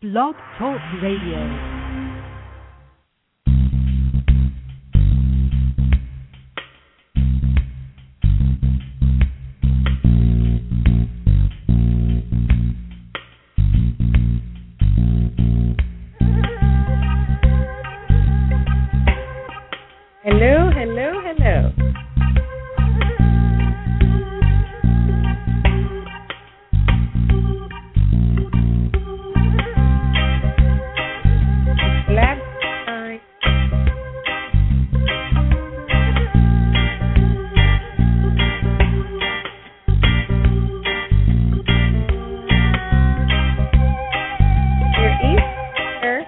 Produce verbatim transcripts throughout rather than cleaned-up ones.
Blog Talk Radio. Hello, hello, hello. Lab time. You're Easter.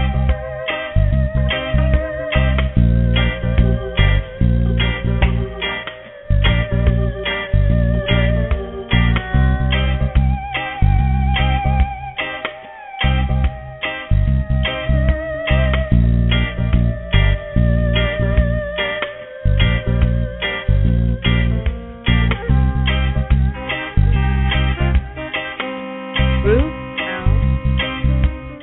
Ruth now.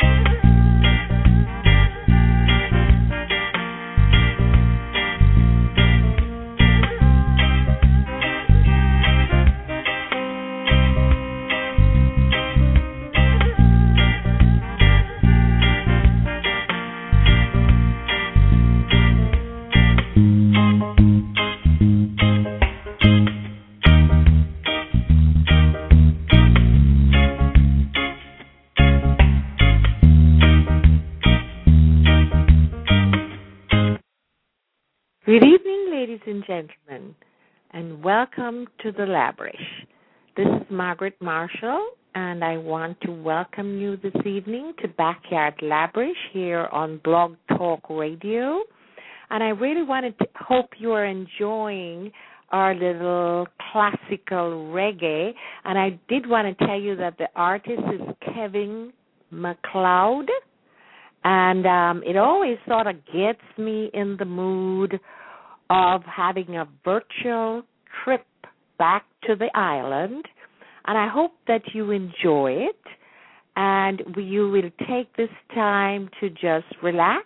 Good evening, ladies and gentlemen, and welcome to the Labrish. This is Margaret Marshall, and I want to welcome you this evening to Backyard Labrish here on Blog Talk Radio. And I really wanted to hope you are enjoying our little classical reggae. And I did want to tell you that the artist is Kevin MacLeod, and um, it always sort of gets me in the mood of having a virtual trip back to the island, and I hope that you enjoy it, and you will take this time to just relax,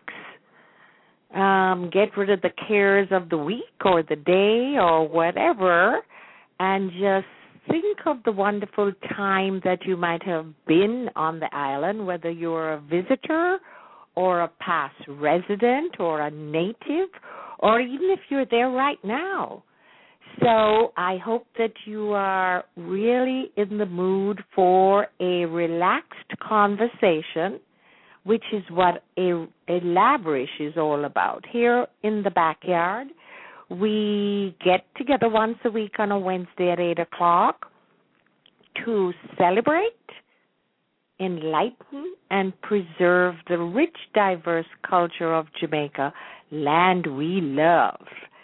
um, get rid of the cares of the week or the day or whatever, and just think of the wonderful time that you might have been on the island, whether you're a visitor or a past resident or a native, or even if you're there right now. So I hope that you are really in the mood for a relaxed conversation, which is what a, a Labrish is all about. Here in the backyard, we get together once a week on a Wednesday at eight o'clock to celebrate, enlighten, and preserve the rich, diverse culture of Jamaica, land we love.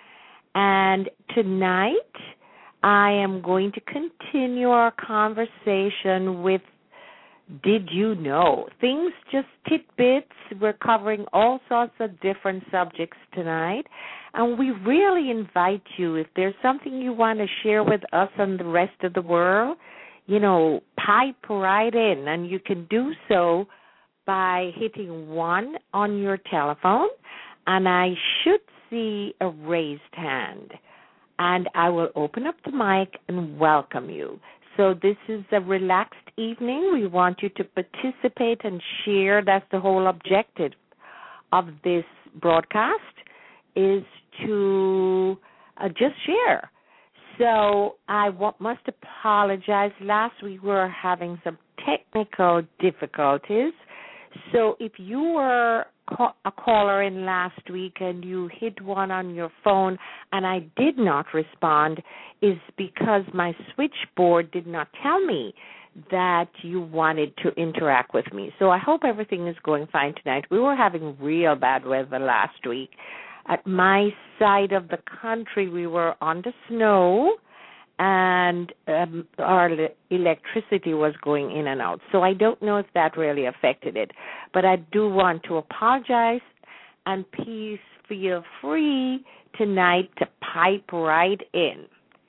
And tonight, I am going to continue our conversation with Did You Know? Things, just tidbits. We're covering all sorts of different subjects tonight. And we really invite you, if there's something you want to share with us and the rest of the world, you know, pipe right in. And you can do so by hitting one on your telephone. And I should see a raised hand, and I will open up the mic and welcome you. So this is a relaxed evening. We want you to participate and share. That's the whole objective of this broadcast, is to uh, just share. So I w- must apologize. Last week we were having some technical difficulties. So if you were a caller in last week and you hit one on your phone and I did not respond, is because my switchboard did not tell me that you wanted to interact with me. So I hope everything is going fine tonight. We were having real bad weather last week. At my side of the country, we were on the snow, and um, our le- electricity was going in and out. So I don't know if that really affected it. But I do want to apologize, and please feel free tonight to pipe right in.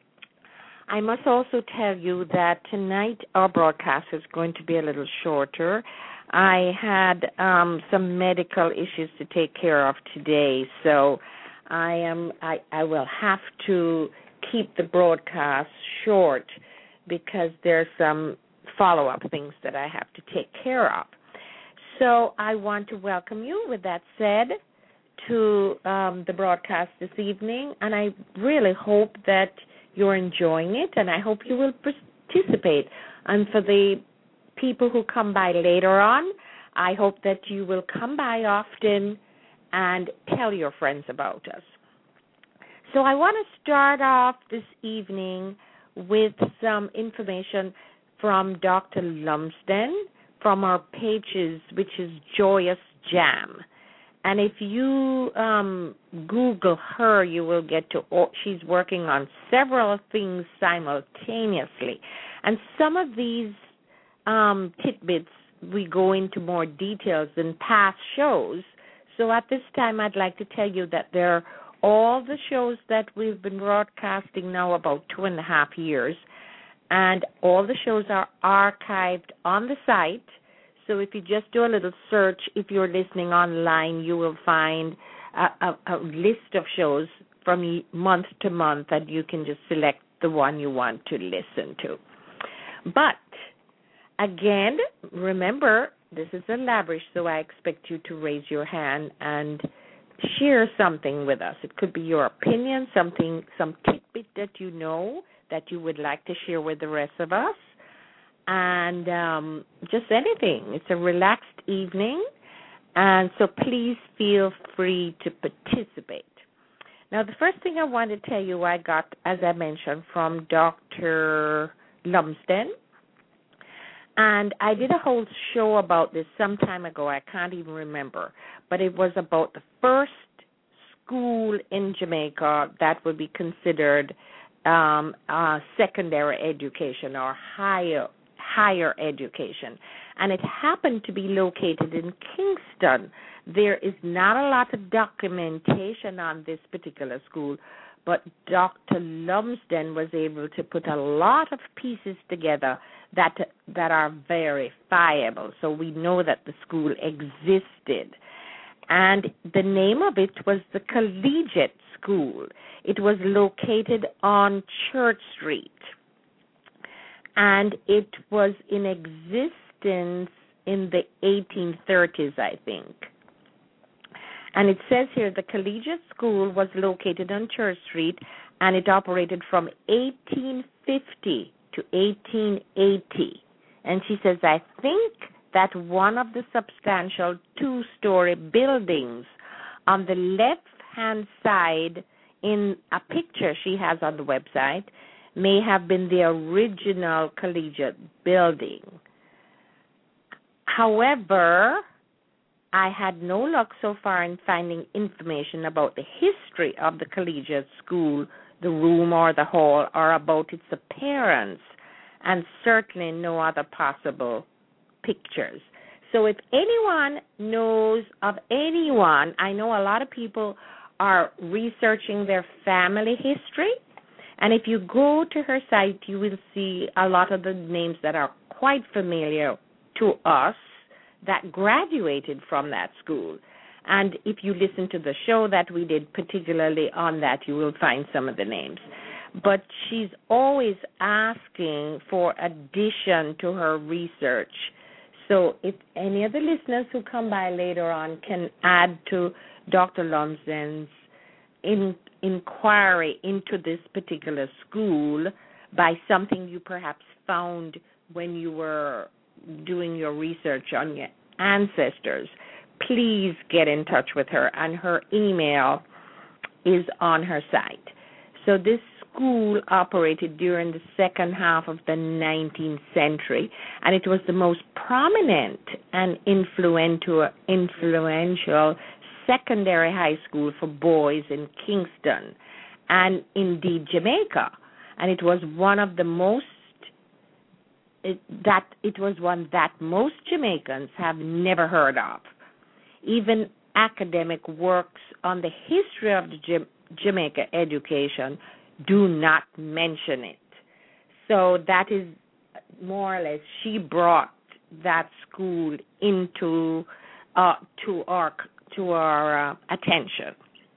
I must also tell you that tonight our broadcast is going to be a little shorter, I had um, some medical issues to take care of today, so I am I, I will have to keep the broadcast short because there's some follow-up things that I have to take care of. So I want to welcome you, with that said, to um, the broadcast this evening, and I really hope that you're enjoying it, and I hope you will participate. And for the people who come by later on, I hope that you will come by often and tell your friends about us. So I want to start off this evening with some information from Doctor Lumsden from our pages, which is Joyous Jam. And if you um, Google her, you will get to, oh, she's working on several things simultaneously. And some of these um, tidbits, we go into more details in past shows. So at this time, I'd like to tell you that there are all the shows that we've been broadcasting now about two and a half years, and all the shows are archived on the site. So if you just do a little search, if you're listening online, you will find a, a, a list of shows from month to month, and you can just select the one you want to listen to. But again, remember, this is a Labrish, so I expect you to raise your hand and share something with us. It could be your opinion, something, some tidbit that you know that you would like to share with the rest of us, and um, just anything. It's a relaxed evening, and so please feel free to participate. Now, the first thing I want to tell you I got, as I mentioned, from Doctor Lumsden, and I did a whole show about this some time ago. I can't even remember, but it was about the first school in Jamaica that would be considered um, uh, secondary education or higher higher education, and it happened to be located in Kingston. There is not a lot of documentation on this particular school, but Doctor Lumsden was able to put a lot of pieces together that that are verifiable. So we know that the school existed. And the name of it was the Collegiate School. It was located on Church Street. And it was in existence in the eighteen thirties, I think. And it says here the Collegiate School was located on Church Street, and it operated from eighteen fifty to eighteen eighty. And she says, I think that one of the substantial two-story buildings on the left-hand side in a picture she has on the website may have been the original collegiate building. However, I had no luck so far in finding information about the history of the collegiate school, the room or the hall, or about its appearance, and certainly no other possible pictures. So if anyone knows of anyone, I know a lot of people are researching their family history, and if you go to her site, you will see a lot of the names that are quite familiar to us that graduated from that school. And if you listen to the show that we did particularly on that, you will find some of the names. But she's always asking for addition to her research. So if any of the listeners who come by later on can add to Doctor Lumsden's in, inquiry into this particular school by something you perhaps found when you were doing your research on your ancestors, please get in touch with her, and her email is on her site. So this school operated during the second half of the nineteenth century, and it was the most prominent and influential, influential secondary high school for boys in Kingston and indeed Jamaica. And it was one of the most It, that it was one that most Jamaicans have never heard of. Even academic works on the history of the Jam- Jamaica education do not mention it. So that is more or less, she brought that school into uh, to our to our uh, attention.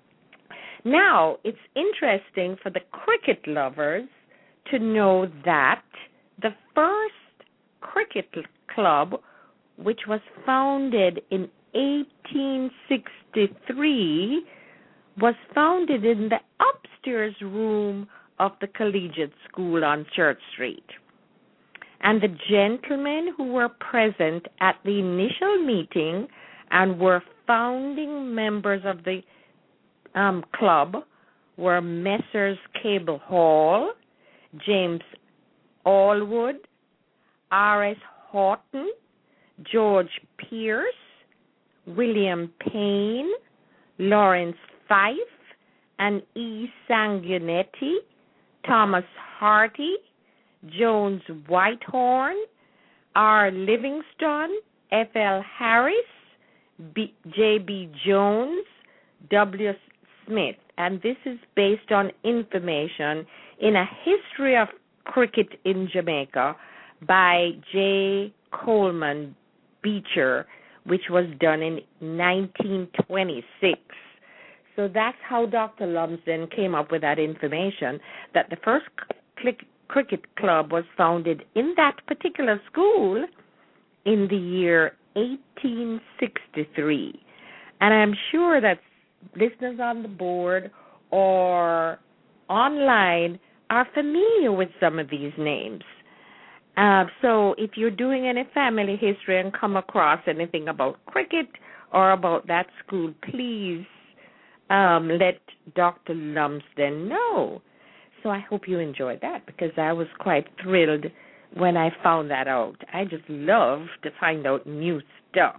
Now, it's interesting for the cricket lovers to know that the first cricket club, which was founded in eighteen sixty-three, was founded in the upstairs room of the collegiate school on Church Street. And the gentlemen who were present at the initial meeting and were founding members of the um, club were Messrs. Cable Hall, James Allwood, R S. Horton, George Pierce, William Payne, Lawrence Fife, and E. Sanguinetti, Thomas Harty, Jones Whitehorn, R. Livingston, F. L. Harris, B, J. B. Jones, W. Smith. And this is based on information in A History of Cricket in Jamaica by J. Coleman Beecher, which was done in nineteen twenty-six. So that's how Doctor Lumsden came up with that information, that the first click, cricket club was founded in that particular school in the year eighteen sixty-three. And I'm sure that listeners on the board or online are familiar with some of these names. Uh, so if you're doing any family history and come across anything about cricket or about that school, please um, let Doctor Lumsden know. So I hope you enjoyed that, because I was quite thrilled when I found that out. I just love to find out new stuff.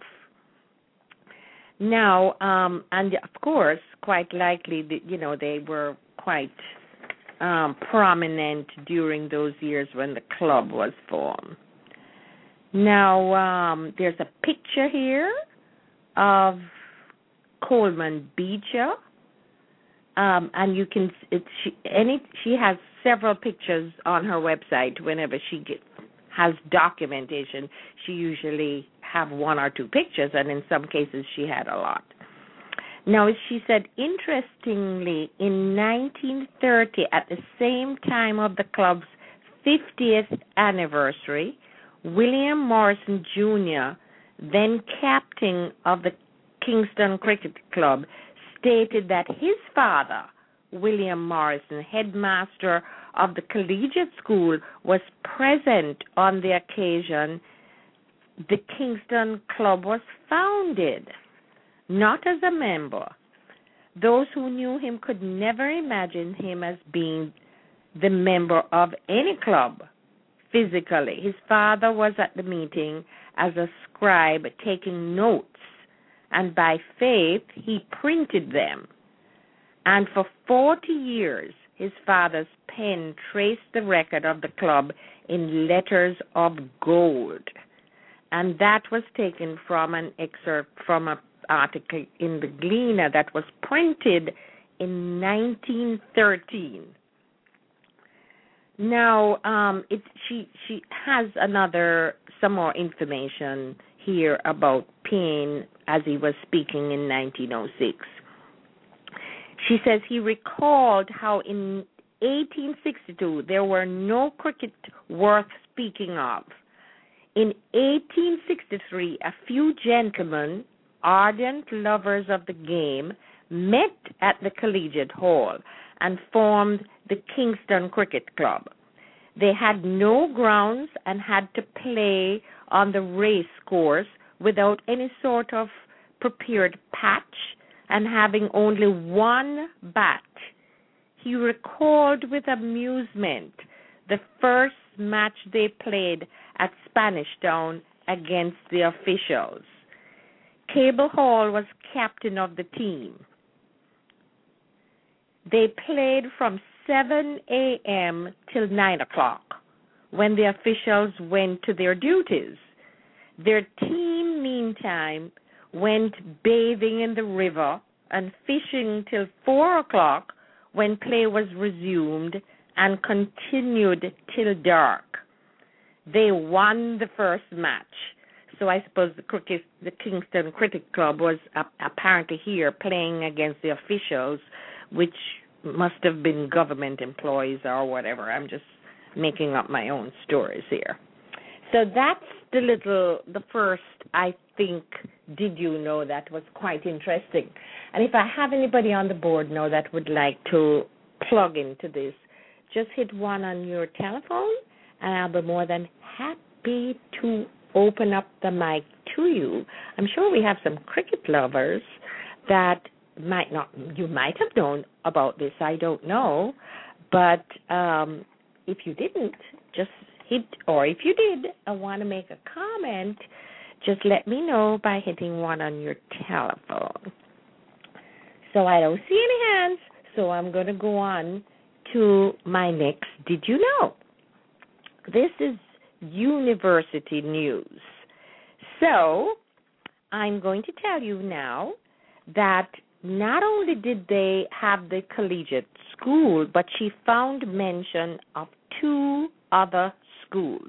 Now, um, and of course, quite likely, you know, they were quite Um, prominent during those years when the club was formed. Now, um, there's a picture here of Coleman Beecher, um, and you can it, she, any she has several pictures on her website. Whenever she get, has documentation, she usually have one or two pictures, and in some cases she had a lot. Now, she said, interestingly, in nineteen thirty, at the same time of the club's fiftieth anniversary, William Morrison Junior, then captain of the Kingston Cricket Club, stated that his father, William Morrison, headmaster of the collegiate school, was present on the occasion the Kingston Club was founded. Not as a member. Those who knew him could never imagine him as being the member of any club physically. His father was at the meeting as a scribe taking notes, and by faith he printed them. And for forty years, his father's pen traced the record of the club in letters of gold. And that was taken from an excerpt from a article in the Gleaner that was printed in nineteen thirteen. Now, um, it, she she has another some more information here about Payne as he was speaking in nineteen oh six. She says he recalled how in eighteen sixty-two there were no cricket worth speaking of. In eighteen sixty-three, a few gentlemen, ardent lovers of the game, met at the Collegiate Hall and formed the Kingston Cricket Club. They had no grounds and had to play on the race course without any sort of prepared patch and having only one bat. He recalled with amusement the first match they played at Spanish Town against the officials. Cable Hall was captain of the team. They played from seven a.m. till nine o'clock when the officials went to their duties. Their team, meantime, went bathing in the river and fishing till four o'clock when play was resumed and continued till dark. They won the first match, so I suppose the cricket, the Kingston Cricket Club was uh, apparently here playing against the officials, which must have been government employees or whatever. I'm just making up my own stories here. So that's the little, the first, I think, did you know, that was quite interesting. And if I have anybody on the board now that would like to plug into this, just hit one on your telephone, and I'll be more than happy to open up the mic to you. I'm sure we have some cricket lovers that might not, you might have known about this, I don't know, but um, if you didn't, just hit, or if you did, I want to make a comment, just let me know by hitting one on your telephone. So I don't see any hands, so I'm going to go on to my next Did You Know? This is university news. So I'm going to tell you now that not only did they have the collegiate school, but she found mention of two other schools.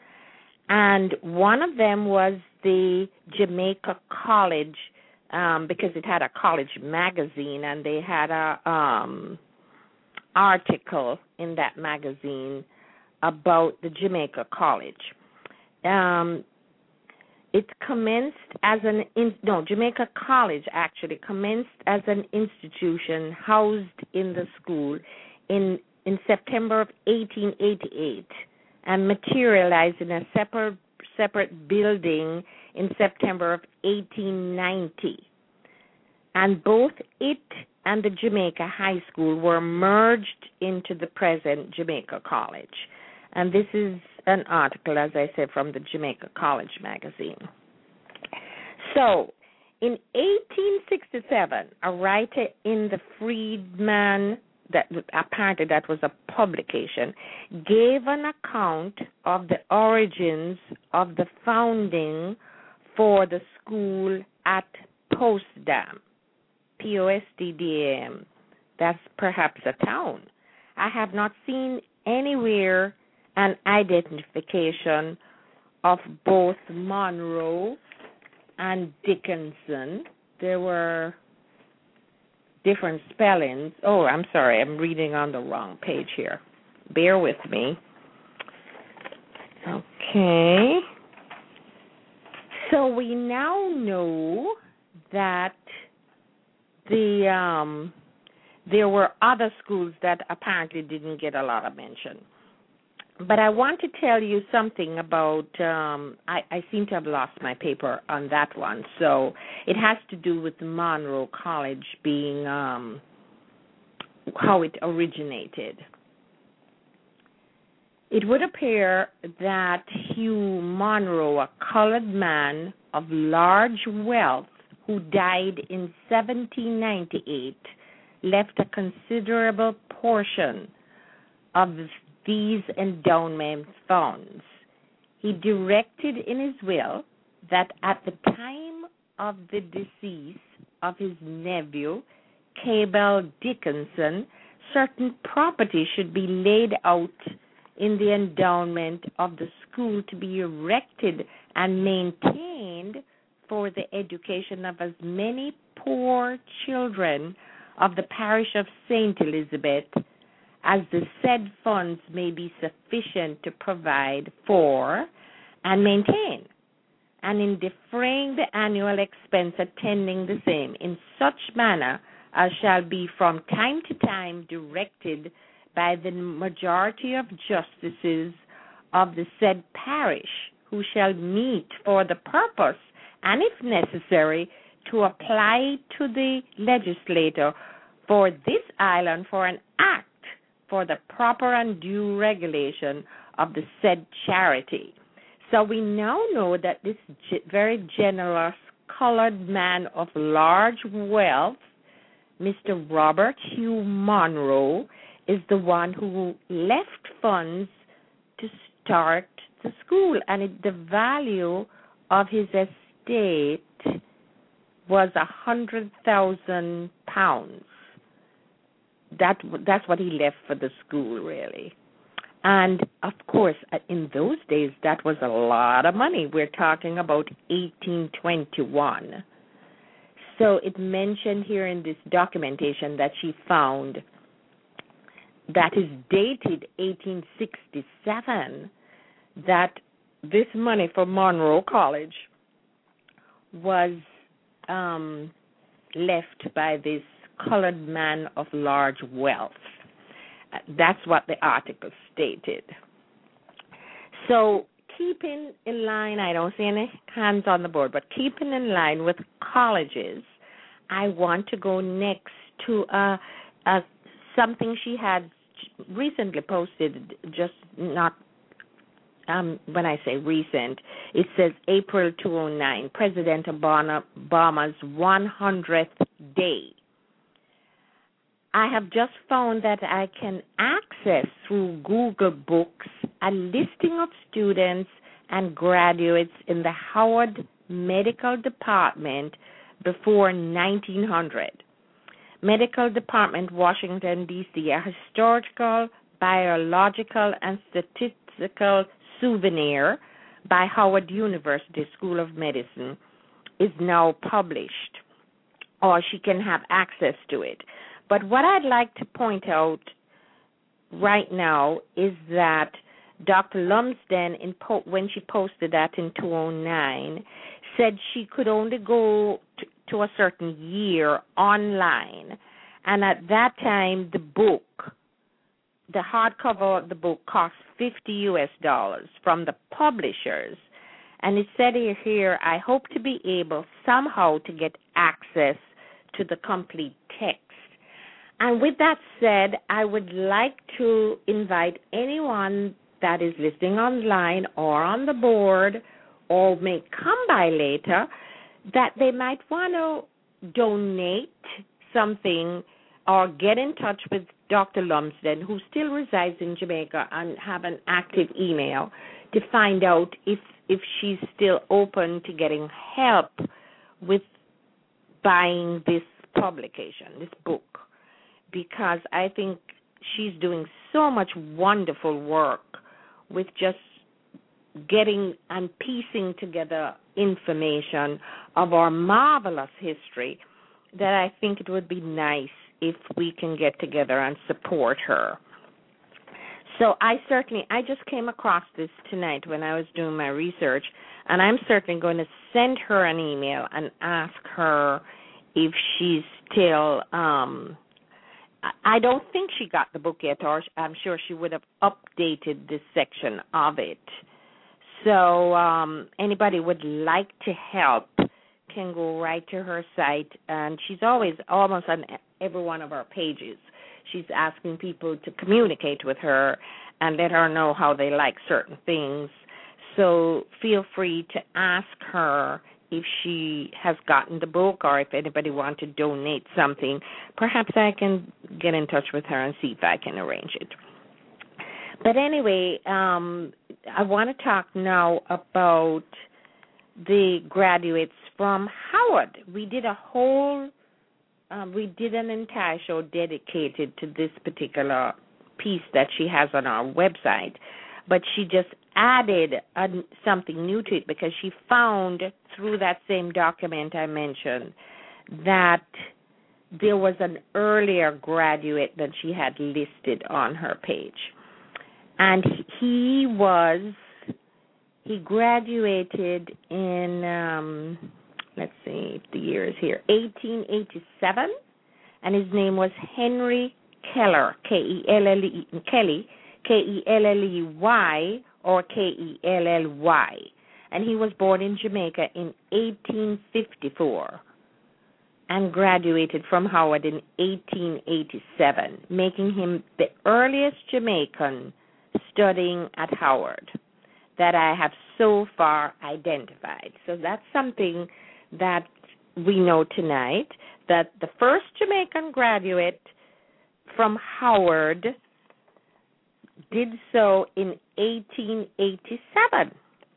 And one of them was the Jamaica College, um, because it had a college magazine, and they had a um, article in that magazine about the Jamaica College. Um, It commenced as an, in, no, Jamaica College actually commenced as an institution housed in the school in, in September of eighteen eighty-eight and materialized in a separate, separate building in September of eighteen ninety. And both it and the Jamaica High School were merged into the present Jamaica College. And this is an article, as I said, from the Jamaica College magazine. So, in eighteen sixty-seven, a writer in the Freedman, that apparently that was a publication, gave an account of the origins of the founding for the school at Postdam, P O S D D A M. That's perhaps a town. I have not seen anywhere an identification of both Monroe and Dickinson. There were different spellings. Oh, I'm sorry, I'm reading on the wrong page here. Bear with me. Okay. So we now know that the um, there were other schools that apparently didn't get a lot of mention. But I want to tell you something about, um, I, I seem to have lost my paper on that one. So it has to do with Monroe College being, um, how it originated. It would appear that Hugh Monroe, a colored man of large wealth who died in seventeen ninety-eight, left a considerable portion of these endowment funds. He directed in his will that at the time of the decease of his nephew, Cabell Dickinson, certain property should be laid out in the endowment of the school to be erected and maintained for the education of as many poor children of the parish of Saint Elizabeth as the said funds may be sufficient to provide for and maintain, and in defraying the annual expense attending the same in such manner as shall be from time to time directed by the majority of justices of the said parish, who shall meet for the purpose, and if necessary, to apply to the legislator for this island for an act for the proper and due regulation of the said charity. So we now know that this g- very generous colored man of large wealth, Mister Robert Hugh Monroe, is the one who left funds to start the school, and it, the value of his estate was a hundred thousand pounds. That that's what he left for the school, really. And, of course, in those days, that was a lot of money. We're talking about eighteen twenty-one. So it mentioned here in this documentation that she found that is dated eighteen sixty-seven, that this money for Monroe College was um, left by this colored man of large wealth. That's what the article stated. So keeping in line, I don't see any hands on the board, but keeping in line with colleges, I want to go next to uh, uh, something she had recently posted, just not, um, when I say recent, it says April two thousand nine, President Obama's one hundredth day. I have just found that I can access through Google Books a listing of students and graduates in the Howard Medical Department before nineteen hundred. Medical Department, Washington, D C, a historical, biological, and statistical souvenir by Howard University School of Medicine is now published, or she can have access to it. But what I'd like to point out right now is that Doctor Lumsden, in po- when she posted that in two thousand nine, said she could only go to, to a certain year online. And at that time, the book, the hardcover of the book, cost fifty U S dollars from the publishers. And it said here, I hope to be able somehow to get access to the complete text. And with that said, I would like to invite anyone that is listening online or on the board or may come by later that they might want to donate something or get in touch with Doctor Lumsden, who still resides in Jamaica, and have an active email to find out if, if she's still open to getting help with buying this publication, this book. Because I think she's doing so much wonderful work with just getting and piecing together information of our marvelous history that I think it would be nice if we can get together and support her. So I certainly, I just came across this tonight when I was doing my research, and I'm certainly going to send her an email and ask her if she's still... Um, I don't think she got the book yet, or I'm sure she would have updated this section of it. So um, anybody would like to help can go right to her site, and she's always, almost on every one of our pages, she's asking people to communicate with her and let her know how they like certain things. So feel free to ask her if she has gotten the book, or if anybody wants to donate something. Perhaps I can get in touch with her and see if I can arrange it. But anyway, um, I want to talk now about the graduates from Howard. We did a whole, um, we did an entire show dedicated to this particular piece that she has on our website. But she just added a, something new to it because she found through that same document I mentioned that there was an earlier graduate that she had listed on her page. And he was, he graduated in, um, let's see if the year is here, eighteen eighty-seven, and his name was Henry Keller, K E L L E, Kelly, K E L L E Y or K E L L Y. And he was born in Jamaica in eighteen fifty-four and graduated from Howard in eighteen eighty-seven, making him the earliest Jamaican studying at Howard that I have so far identified. So that's something that we know tonight, that the first Jamaican graduate from Howard did so in eighteen eighty-seven.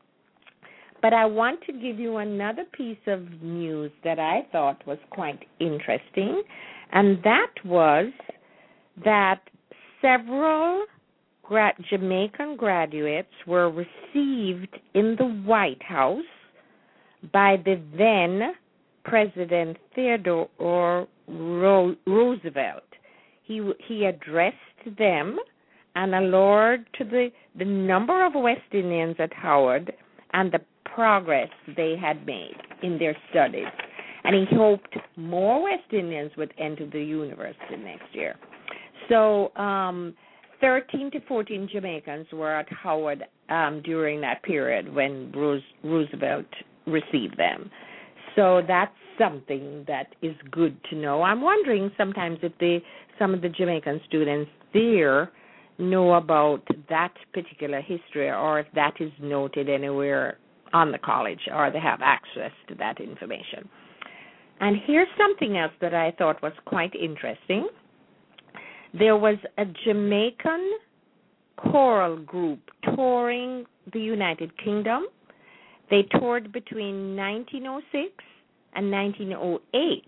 But I want to give you another piece of news that I thought was quite interesting, and that was that several gra- Jamaican graduates were received in the White House by the then President Theodore Ro- Roosevelt. He he addressed them and allured to the, the number of West Indians at Howard and the progress they had made in their studies. And he hoped more West Indians would enter the university next year. So um, thirteen to fourteen Jamaicans were at Howard um, during that period when Rose, Roosevelt received them. So that's something that is good to know. I'm wondering sometimes if they, some of the Jamaican students there know about that particular history, or if that is noted anywhere on the college, or they have access to that information. And here's something else that I thought was quite interesting. There was a Jamaican choral group touring the United Kingdom. They toured between nineteen oh six and nineteen oh eight.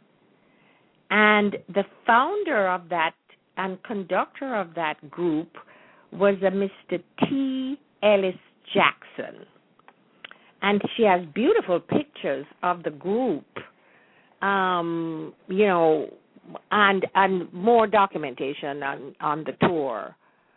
And the founder of that and conductor of that group was a Mister T. Ellis Jackson. And she has beautiful pictures of the group, um, you know, and and more documentation on, on the tour,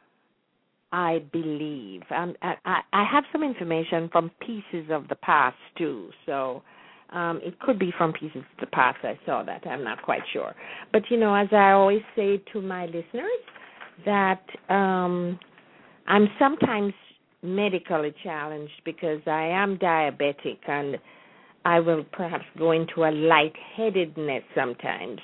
I believe. Um, I, I have some information from Pieces of the Past, too, so um, it could be from Pieces of the Past. I saw that. I'm not quite sure. But, you know, as I always say to my listeners, that um, I'm sometimes medically challenged because I am diabetic, and I will perhaps go into a lightheadedness sometimes.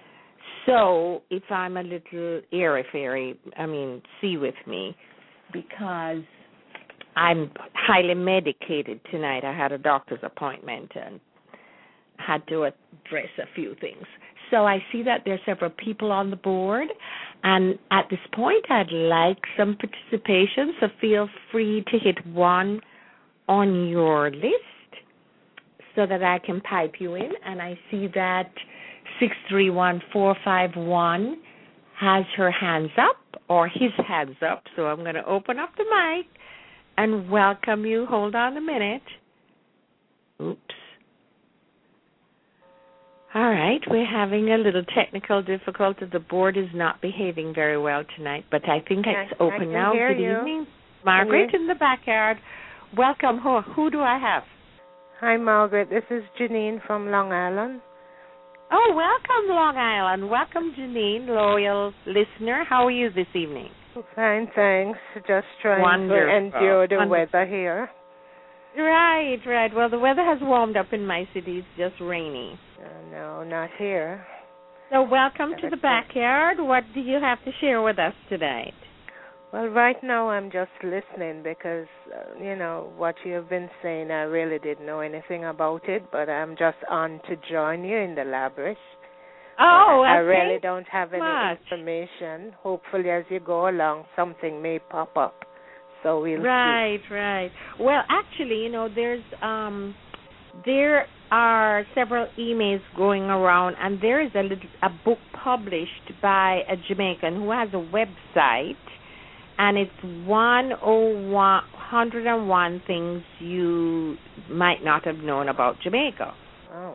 So if I'm a little airy-fairy, I mean, see with me, because I'm highly medicated tonight. I had a doctor's appointment and had to address a few things. So I see that there are several people on the board, and at this point I'd like some participation, so feel free to hit one on your list so that I can pipe you in. And I see that six three one, four five one has her hands up, or his hands up, so I'm going to open up the mic and welcome you. Hold on a minute. Oops. All right, we're having a little technical difficulty. The board is not behaving very well tonight, but I think it's I, open I now. Hear Good you. evening. Margaret in the backyard. Welcome. Who, who do I have? Hi, Margaret. This is Janine from Long Island. Oh, welcome, Long Island. Welcome, Janine, loyal listener. How are you this evening? Fine, thanks. Just trying Wonderful. to endure the Wonderful. weather here. Right, right. Well, the weather has warmed up in my city. It's just rainy. Uh, no, not here. So welcome That's to the backyard. What do you have to share with us tonight? Well, right now I'm just listening because, uh, you know, what you've been saying, I really didn't know anything about it, but I'm just on to join you in the Labrish. Oh, I, I okay. really don't have any Much. information. Hopefully, as you go along, something may pop up. So we'll right, see. Right. Well, actually, you know, there's um, there are several emails going around, and there is a little, a book published by a Jamaican who has a website, and it's one hundred and one things you might not have known about Jamaica. Oh.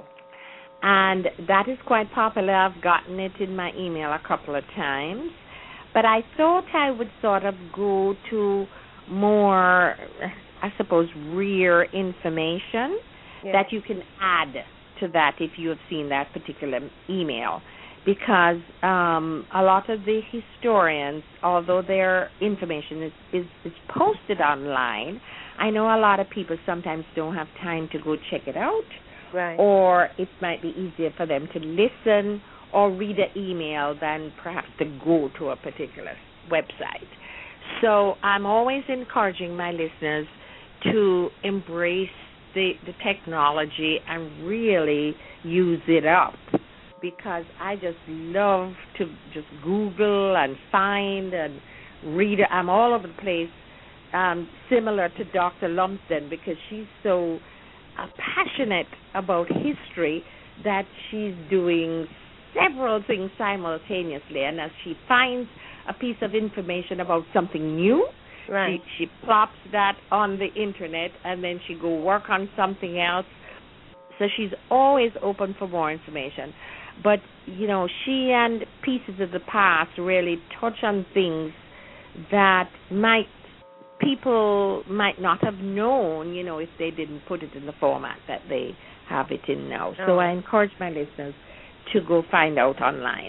And that is quite popular. I've gotten it in my email a couple of times. But I thought I would sort of go to more, I suppose, rare information yes. that you can add to that if you have seen that particular email. Because um, a lot of the historians, although their information is, is, is posted online, I know a lot of people sometimes don't have time to go check it out. Right. Or it might be easier for them to listen or read an email than perhaps to go to a particular website. So I'm always encouraging my listeners to embrace the, the technology and really use it up, because I just love to just Google and find and read. I'm all over the place, um, similar to Doctor Lumsden, because she's so uh, passionate about history that she's doing several things simultaneously. And as she finds a piece of information about something new, right. she, she plops that on the internet, and then she go work on something else. So she's always open for more information. But, you know, she and Pieces of the Past really touch on things that might people might not have known, you know, if they didn't put it in the format that they have it in now. Oh. So I encourage my listeners to go find out online.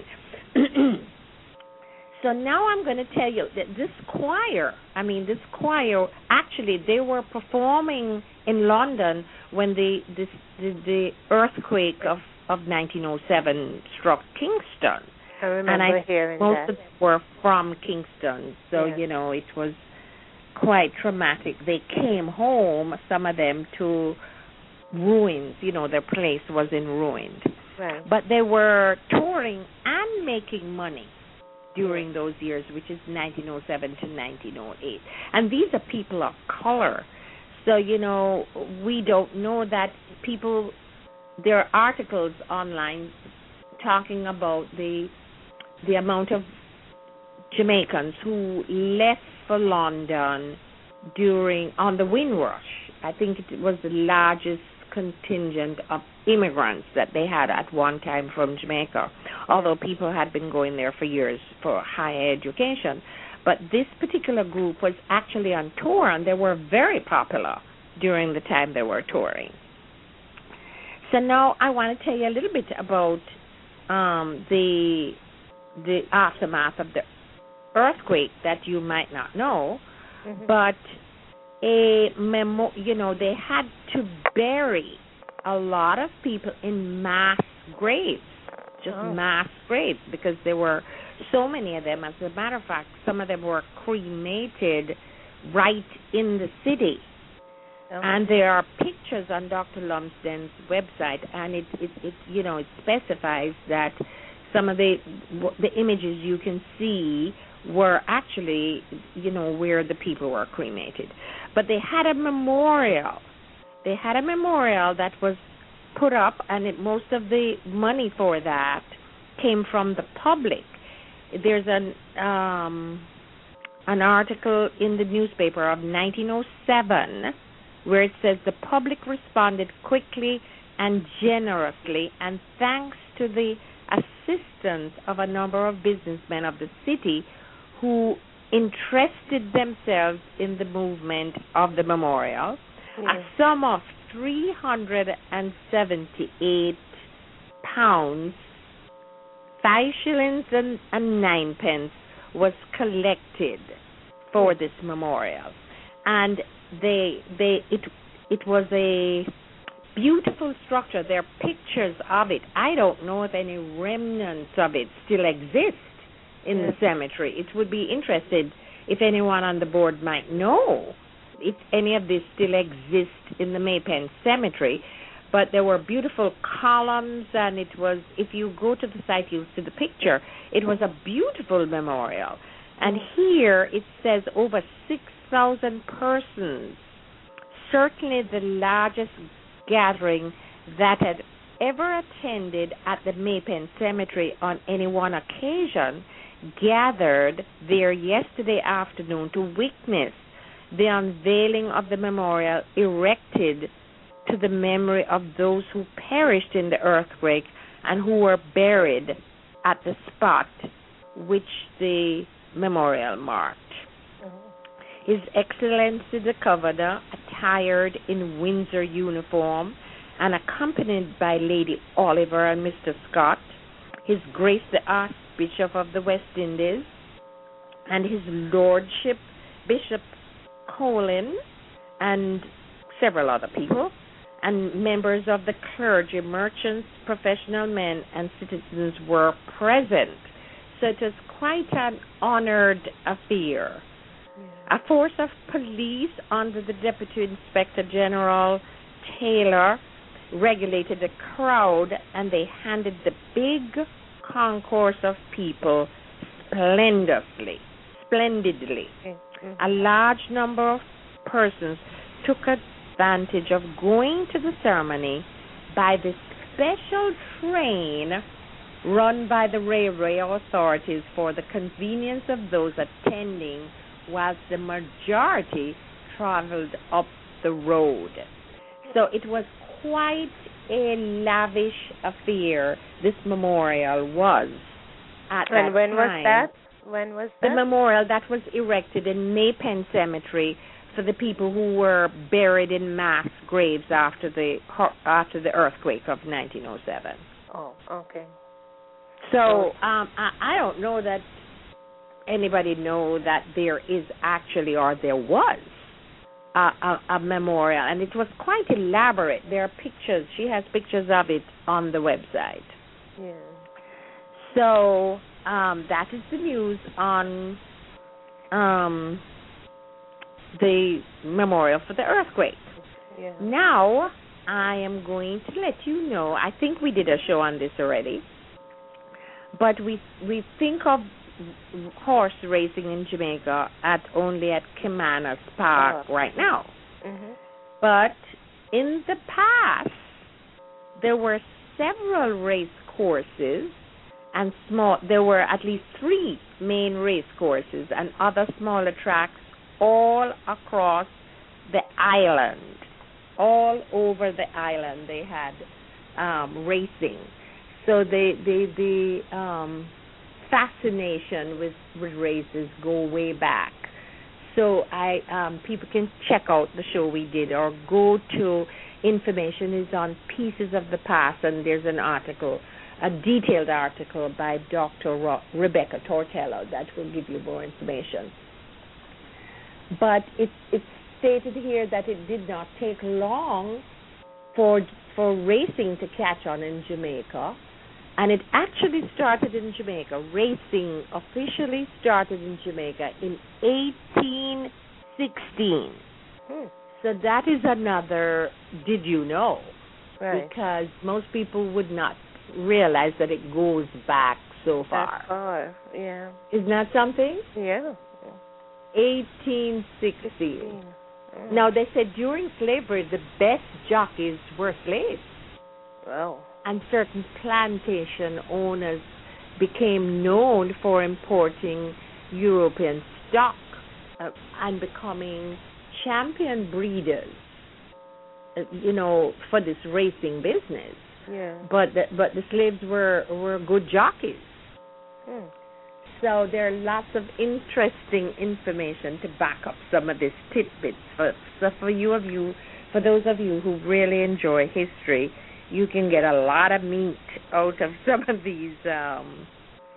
So now I'm going to tell you that this choir, I mean, this choir, actually, they were performing in London when the this, the, the earthquake of, of nineteen oh seven struck Kingston. I remember and I, hearing most that. of them were from Kingston, so, yes. you know, it was quite traumatic. They came home, some of them, to ruins. You know, their place was in ruins. Right. But they were touring and making money during those years, which is nineteen oh seven to nineteen oh eight. And these are people of color. So, you know, we don't know that people, there are articles online talking about the the amount of Jamaicans who left for London during, on the Windrush. I think it was the largest contingent of immigrants that they had at one time from Jamaica, although people had been going there for years for higher education. But this particular group was actually on tour, and they were very popular during the time they were touring. So now I want to tell you a little bit about um, the the aftermath of the earthquake that you might not know, mm-hmm. but a memo, you know, they had to bury a lot of people in mass graves, just oh. mass graves, because there were so many of them. As a matter of fact, some of them were cremated right in the city. Oh. And there are pictures on Doctor Lumsden's website, and it, it, it, you know, it specifies that some of the the images you can see were actually, you know, where the people were cremated. But they had a memorial. They had a memorial that was put up, and it, most of the money for that came from the public. There's an um, an article in the newspaper of nineteen oh seven where it says the public responded quickly and generously, and thanks to the assistance of a number of businessmen of the city who interested themselves in the movement of the memorial, yes. a sum of three hundred seventy-eight pounds, five shillings and, and nine pence was collected for this memorial. And they they it it was a beautiful structure. There are pictures of it. I don't know if any remnants of it still exist in yes. the cemetery. It would be interesting if anyone on the board might know if any of this still exists in the Maypen Cemetery. But there were beautiful columns, and it was, if you go to the site, you see the picture. It was a beautiful memorial. And here it says over six thousand persons, certainly the largest gathering that had ever attended at the Maypen Cemetery on any one occasion, gathered there yesterday afternoon to witness the unveiling of the memorial erected to the memory of those who perished in the earthquake and who were buried at the spot which the memorial marked. His Excellency the Governor, attired in Windsor uniform and accompanied by Lady Oliver and Mister Scott, His Grace the Archbishop of the West Indies, and His Lordship Bishop Colin, and several other people, and members of the clergy, merchants, professional men, and citizens were present. So it was quite an honored affair. Yeah. A force of police under the Deputy Inspector General Taylor regulated the crowd, and they handled the big concourse of people splendidly, splendidly. Mm-hmm. A large number of persons took advantage of going to the ceremony by the special train run by the railway authorities for the convenience of those attending, whilst the majority traveled up the road. So it was quite a lavish affair, this memorial was at and that when time. was that? When was The that? memorial that was erected in Maypen Cemetery for the people who were buried in mass graves after the after the earthquake of nineteen oh seven. Oh, okay. So um, I, I don't know that anybody know that there is actually, or there was, a, a, a memorial, and it was quite elaborate. There are pictures. She has pictures of it on the website. Yeah. So um, that is the news on um, the memorial for the earthquake. Yeah. Now I am going to let you know. I think we did a show on this already. But we we think of horse racing in Jamaica at only at Caymanas Park Oh. right now. Mhm. But in the past, there were several race courses and small. There were at least three main race courses and other smaller tracks all across the island. All over the island, they had um, racing. So the the the um, fascination with, with races go way back. So I um, people can check out the show we did or go to information is on Pieces of the Past, and there's an article, a detailed article by Doctor Ro- Rebecca Tortello that will give you more information. But it, it's stated here that it did not take long for for racing to catch on in Jamaica. And it actually started in Jamaica. Racing officially started in Jamaica in eighteen sixteen. Hmm. So that is another did you know? Right. Because most people would not realize that it goes back so far. That's far. Yeah. Isn't that something? Yeah. eighteen sixteen. Mm. Now, they said during slavery, the best jockeys were slaves. Wow. And certain plantation owners became known for importing European stock uh, and becoming champion breeders, uh, you know, for this racing business. Yeah. But the, but the slaves were, were good jockeys. Hmm. So there are lots of interesting information to back up some of these tidbits. For, so for you of you, for those of you who really enjoy history, you can get a lot of meat out of some of these um,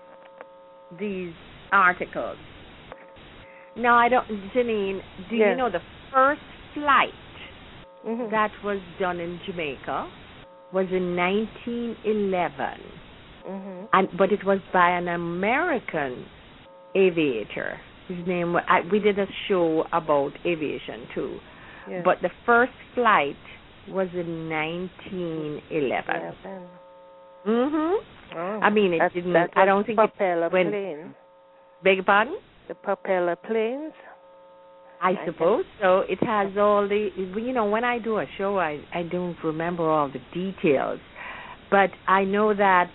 these articles. Now, I don't, Janine, do Yeah. you know the first flight Mhm. that was done in Jamaica was in nineteen eleven, Mhm. and but it was by an American aviator. His name was, I, we did a show about aviation too, Yeah. but the first flight was in nineteen eleven. Eleven. Mhm. Oh. I mean, it That- didn't. that I was don't think it propeller went. plane. Beg your pardon? The propeller planes. I I suppose so. It has all the. You know, when I do a show, I I don't remember all the details, but I know that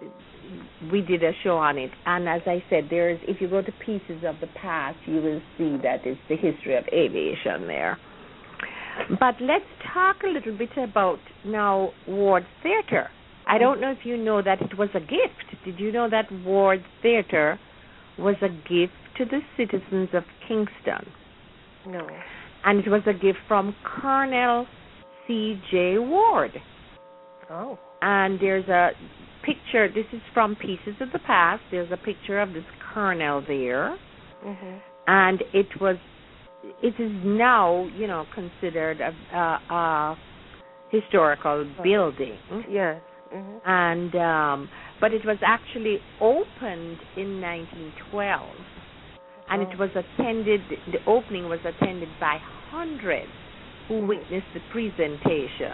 we did a show on it. And as I said, there's if you go to Pieces of the Past, you will see that it's the history of aviation there. But let's talk a little bit about now Ward Theatre. I don't know if you know that it was a gift. Did you know that Ward Theatre was a gift to the citizens of Kingston? No. And it was a gift from Colonel C J Ward. Oh. And there's a picture. This is from Pieces of the Past. There's a picture of this colonel there. Mhm. And it was, it is now, you know, considered a, a, a historical building. Yes. Mhm. And um, but it was actually opened in nineteen twelve, and Oh. it was attended. The opening was attended by hundreds who witnessed the presentation.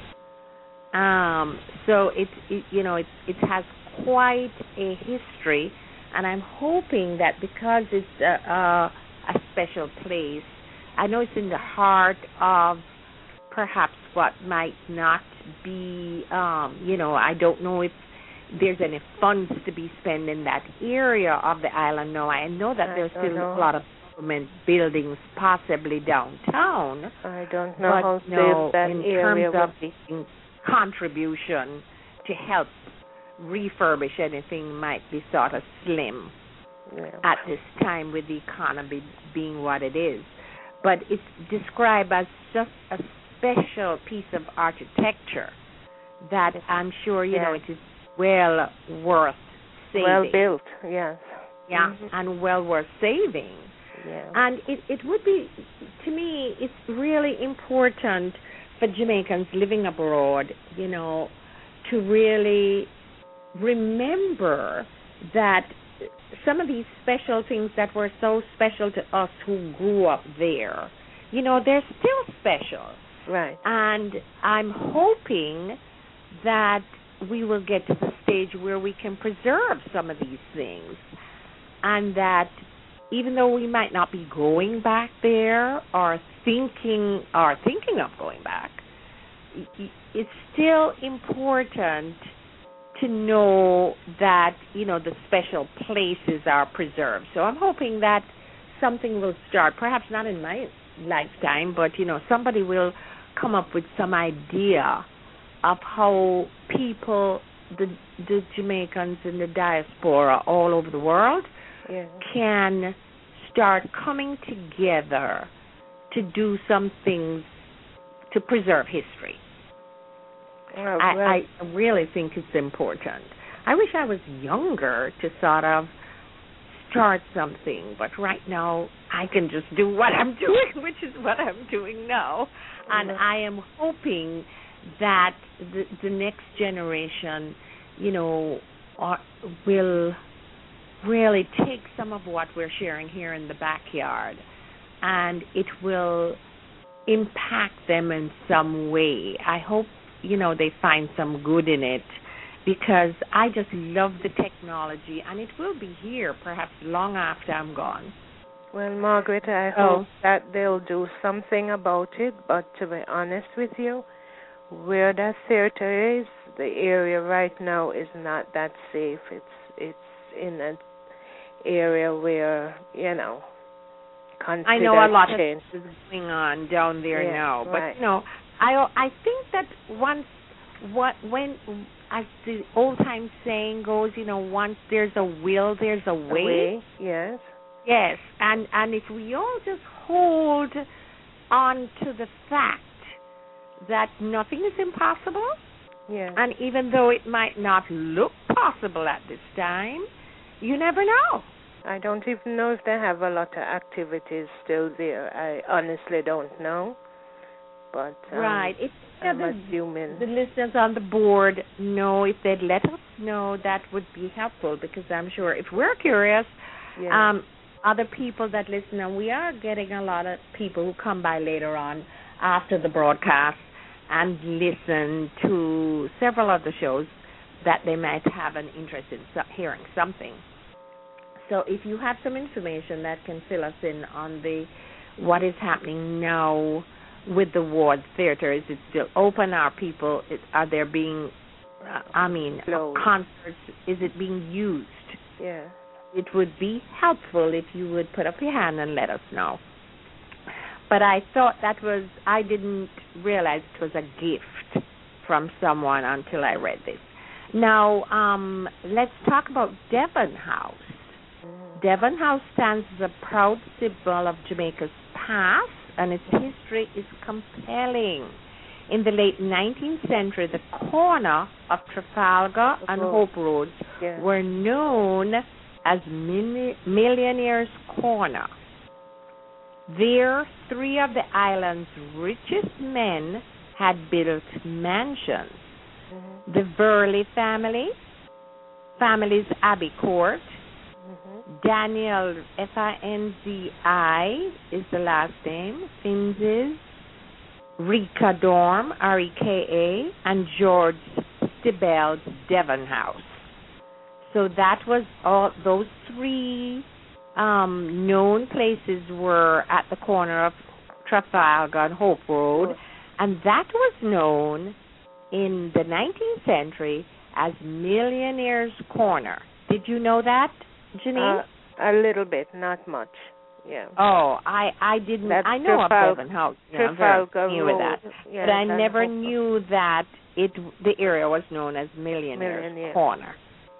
Um, so it, it, you know, it it has quite a history, and I'm hoping that because it's a, a, a special place, I know it's in the heart of perhaps what might not be, um, you know, I don't know if there's any funds to be spent in that area of the island. No, I know that I there's don't still know. a lot of government buildings possibly downtown. I don't know but, how no, safe that in area terms of would be. the contribution to help refurbish anything might be sort of slim Yeah. at this time with the economy being what it is. But it's described as just a special piece of architecture that I'm sure, you yes. know, it is well worth saving. Well built, yes. Yeah, Mm-hmm. and well worth saving. Yeah. And it, it would be, to me, it's really important for Jamaicans living abroad, you know, to really remember that some of these special things that were so special to us who grew up there, you know, they're still special. Right. And I'm hoping that we will get to the stage where we can preserve some of these things, and that even though we might not be going back there or thinking or thinking of going back, it's still important to know that, you know, the special places are preserved. So I'm hoping that something will start, perhaps not in my lifetime, but, you know, somebody will come up with some idea of how people, the, the Jamaicans in the diaspora all over the world, yeah. can start coming together to do some things to preserve history. Well, I, well, I really think it's important. I wish I was younger to sort of start something, but right now I can just do what I'm doing, which is what I'm doing now. And mm-hmm. I am hoping that the, the next generation, you know, are, will really take some of what we're sharing here in the backyard, and it will impact them in some way. I hope, you know, they find some good in it, because I just love the technology, and it will be here perhaps long after I'm gone. Well, Margaret, I oh. hope that they'll do something about it, but to be honest with you, where that theater is, the area right now is not that safe. It's it's in an area where, you know, I know a lot change. of things going on down there yeah, now, but right. you know, I I think that once what when as the old time saying goes, you know, once there's a will, there's a way. A way. Yes. Yes, and and if we all just hold on to the fact that nothing is impossible, yeah. and even though it might not look possible at this time, you never know. I don't even know if they have a lot of activities still there. I honestly don't know. But um, right, if I'm the, assuming the listeners on the board know, if they'd let us know, that would be helpful, because I'm sure if we're curious, yeah. um, other people that listen, and we are getting a lot of people who come by later on after the broadcast and listen to several of the shows, that they might have an interest in hearing something. So if you have some information that can fill us in on the what is happening now with the Ward Theater, is it still open? Are people, are there being, uh, I mean, Closed. concerts, is it being used? Yeah. It would be helpful if you would put up your hand and let us know. But I thought that was, I didn't realize it was a gift from someone until I read this. Now, um, let's talk about Devon House. Mm. Devon House stands as a proud symbol of Jamaica's past, and its history is compelling. In the late nineteenth century, the corner of Trafalgar and Hope Roads yeah. were known as Mil- Millionaire's Corner. There, three of the island's richest men had built mansions. Mm-hmm. The Burley family, family's Abbey Court, mm-hmm. Daniel, F I N Z I is the last name, Finz's, Rika Dorm, R E K A, and George Stibel's Devon House. So that was all, those three um, known places were at the corner of Trafalgar and Hope Road, and that was known in the nineteenth century as Millionaire's Corner. Did you know that, Janine? Uh, a little bit, not much. Yeah. Oh, I I didn't. That's I know Trafal- of Devon House. You know, I'm Trafalgar very familiar with Road. that, Yes, but I never hope so. knew that it the area was known as Millionaire's Millionaire. Corner.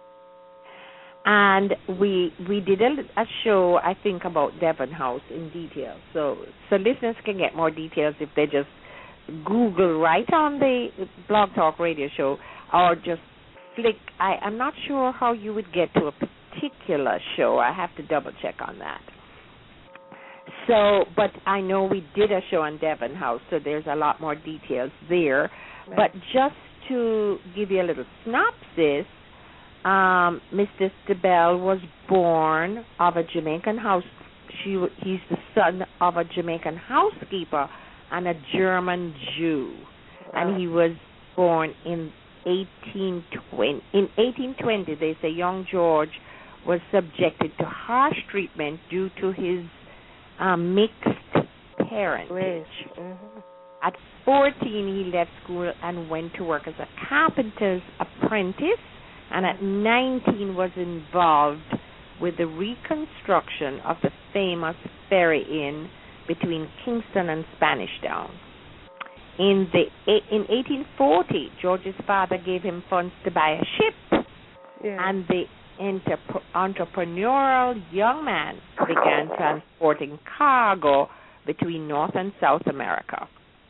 And we we did a, a show, I think, about Devon House in detail. So so listeners can get more details if they just Google right on the Blog Talk Radio show, or just flick. I, I'm not sure how you would get to a particular show. I have to double check on that. So, but I know we did a show on Devon House, so there's a lot more details there. Right. But just to give you a little synopsis, um, Mister Stabell was born of a Jamaican house. She, he's the son of a Jamaican housekeeper and a German Jew, Wow. and he was born in eighteen twenty. In eighteen twenty, they say young George was subjected to harsh treatment due to his um, mixed parentage. Mm-hmm. At fourteen, he left school and went to work as a carpenter's apprentice, and at nineteen was involved with the reconstruction of the famous Ferry Inn between Kingston and Spanish Town. In the in eighteen forty, George's father gave him funds to buy a ship, Yeah. and the entrep- entrepreneurial young man began transporting cargo between North and South America.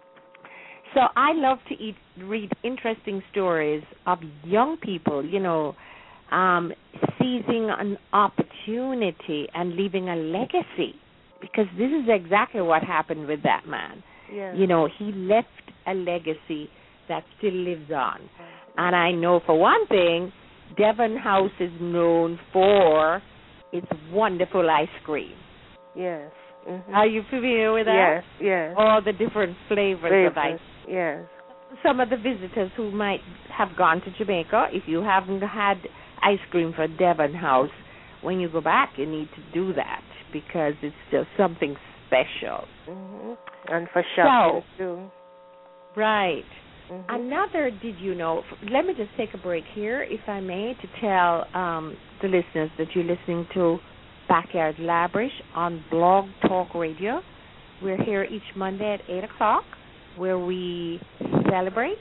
So I love to eat, read interesting stories of young people, you know, um, seizing an opportunity and leaving a legacy, because this is exactly what happened with that man. Yeah. You know, he left a legacy that still lives on. And I know for one thing, Devon House is known for its wonderful ice cream. Yes. Mm-hmm. Are you familiar with that? Yes, yes. All the different flavors, Flavors, of ice. yes. Some of the visitors who might have gone to Jamaica, if you haven't had ice cream from Devon House, when you go back, you need to do that, because it's just something special. Mm-hmm. And for shopping, So, too. Right. Mm-hmm. Another, did you know, let me just take a break here, if I may, to tell um, the listeners that you're listening to Backyard Labrish on Blog Talk Radio. We're here each Monday at eight o'clock, where we celebrate,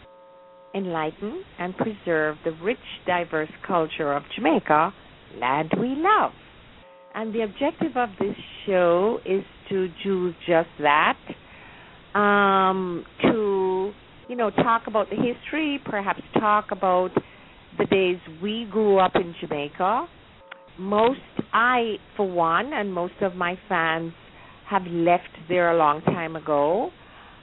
enlighten, and preserve the rich, diverse culture of Jamaica, land we love. And the objective of this show is to do just that, um, to, you know, talk about the history, perhaps talk about the days we grew up in Jamaica. Most, I, for one, and most of my fans have left there a long time ago.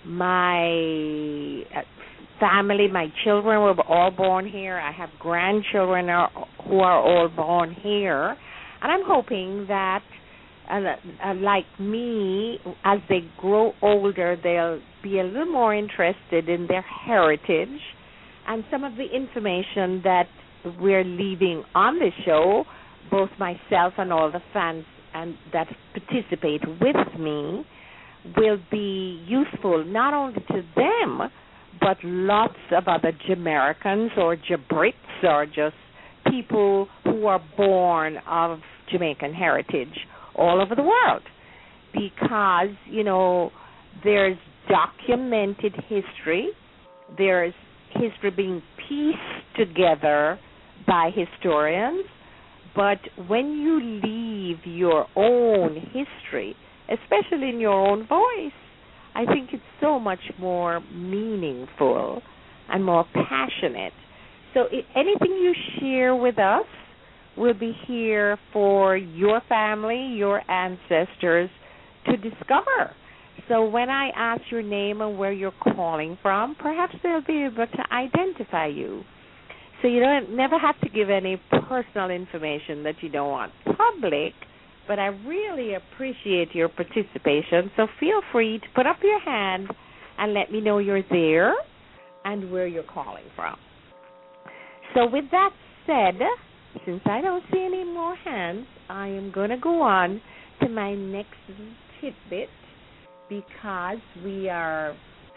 My family, my children were all born here. I have grandchildren who are all born here. And I'm hoping that, uh, uh, like me, as they grow older, they'll be a little more interested in their heritage and some of the information that we're leaving on the show. Both myself and all the fans and that participate with me will be useful not only to them, but lots of other Jamaicans or Jabrits or just people who are born of Jamaican heritage all over the world. Because, you know, there's documented history, there's history being pieced together by historians, but when you leave your own history, especially in your own voice, I think it's so much more meaningful and more passionate. So if anything you share with us will be here for your family, your ancestors to discover. So when I ask your name and where you're calling from, perhaps they'll be able to identify you. So you don't never have to give any personal information that you don't want public, but I really appreciate your participation. So feel free to put up your hand and let me know you're there and where you're calling from. So with that said, since I don't see any more hands, I am going to go on to my next tidbit, because we are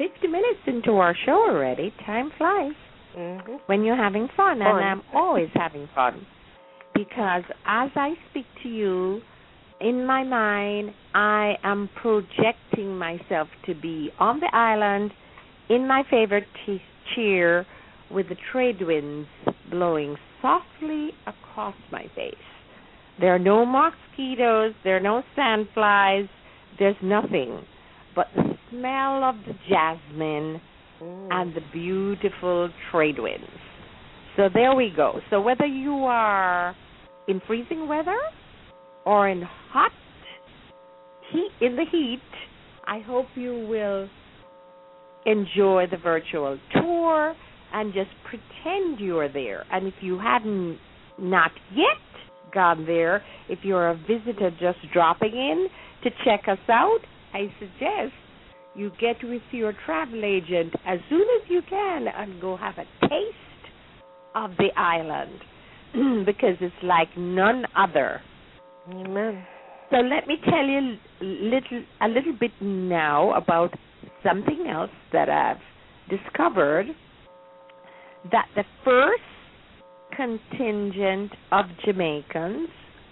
fifty minutes into our show already. Time flies Mm-hmm. when you're having fun, Fun. and I'm always having fun. Because as I speak to you, in my mind, I am projecting myself to be on the island in my favorite t- chair with the trade winds blowing softly across my face. There are no mosquitoes, there are no sandflies, there's nothing but the smell of the jasmine Mm. and the beautiful trade winds. So there we go. So whether you are in freezing weather or in hot heat, in the heat, I hope you will enjoy the virtual tour and just pretend you're there. And if you hadn't not yet gone there, if you're a visitor just dropping in to check us out, I suggest you get with your travel agent as soon as you can and go have a taste of the island because it's like none other. Amen. So let me tell you little, a little bit now about something else that I've discovered, that the first contingent of Jamaicans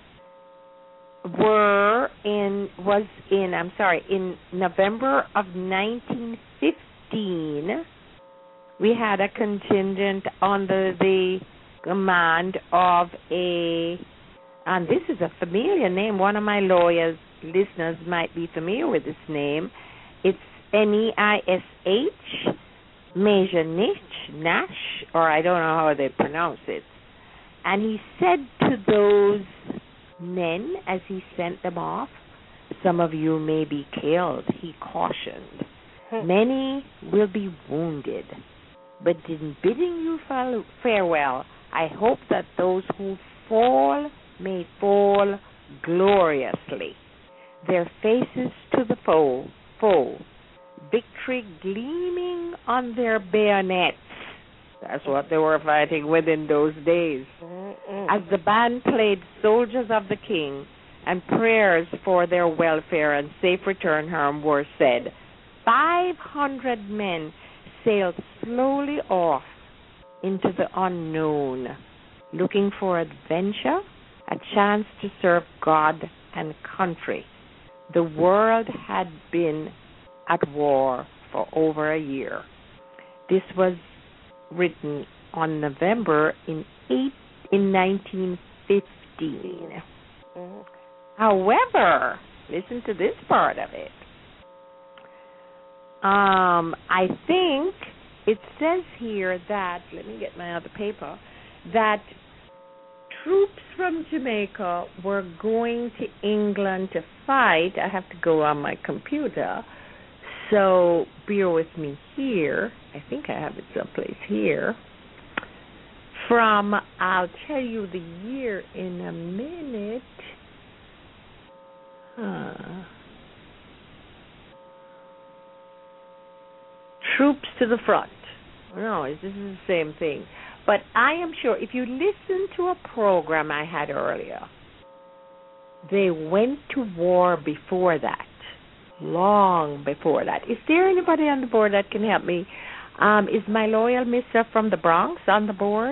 were in was in I'm sorry in November of nineteen fifteen. We had a contingent under the command of a, and this is a familiar name. One of my lawyers listeners might be familiar with this name. It's N E I S H, Major Nish Nash, or I don't know how they pronounce it. And he said to those men, as he sent them off, some of you may be killed, he cautioned. Many will be wounded. But in bidding you farewell, I hope that those who fall may fall gloriously, their faces to the foe, foe, victory gleaming on their bayonets. That's what they were fighting with in those days. As the band played Soldiers of the King and prayers for their welfare and safe return home were said, five hundred men sailed slowly off into the unknown, looking for adventure, a chance to serve God and country. The world had been at war for over a year. This was written on November in eight in nineteen fifteen. Mm-hmm. However, listen to this part of it. Um, I think it says here that, let me get my other paper, that troops from Jamaica were going to England to fight. I have to go on my computer, so bear with me here. I think I have it someplace here. From, I'll tell you the year in a minute. Huh. Troops to the front. No, this is the same thing. But I am sure if you listen to a program I had earlier, they went to war before that, long before that. Is there anybody on the board that can help me? Um, is my loyal mister from the Bronx on the board?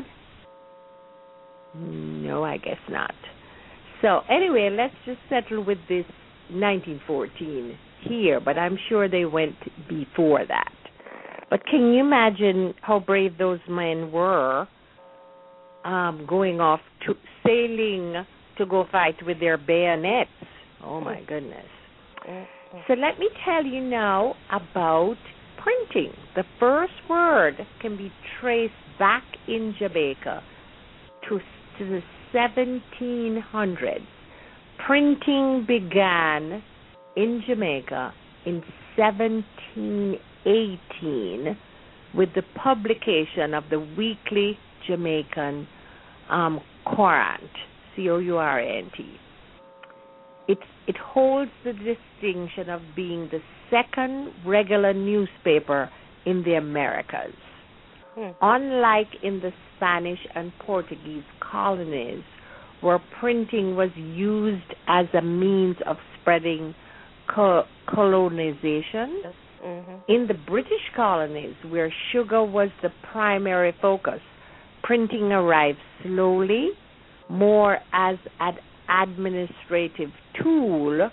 No, I guess not. So anyway, let's just settle with this nineteen fourteen here, but I'm sure they went before that. But can you imagine how brave those men were, um, going off to sailing to go fight with their bayonets? Oh, my goodness. So let me tell you now about printing. The first word can be traced back in Jamaica to, to the seventeen hundreds. Printing began in Jamaica in seventeen eighteen with the publication of the Weekly Jamaican um, Courant, C O U R A N T. It, it holds the distinction of being the second regular newspaper in the Americas. Hmm. Unlike in the Spanish and Portuguese colonies, where printing was used as a means of spreading co- colonization, Mm-hmm. In the British colonies, where sugar was the primary focus, printing arrived slowly, more as an administrative tool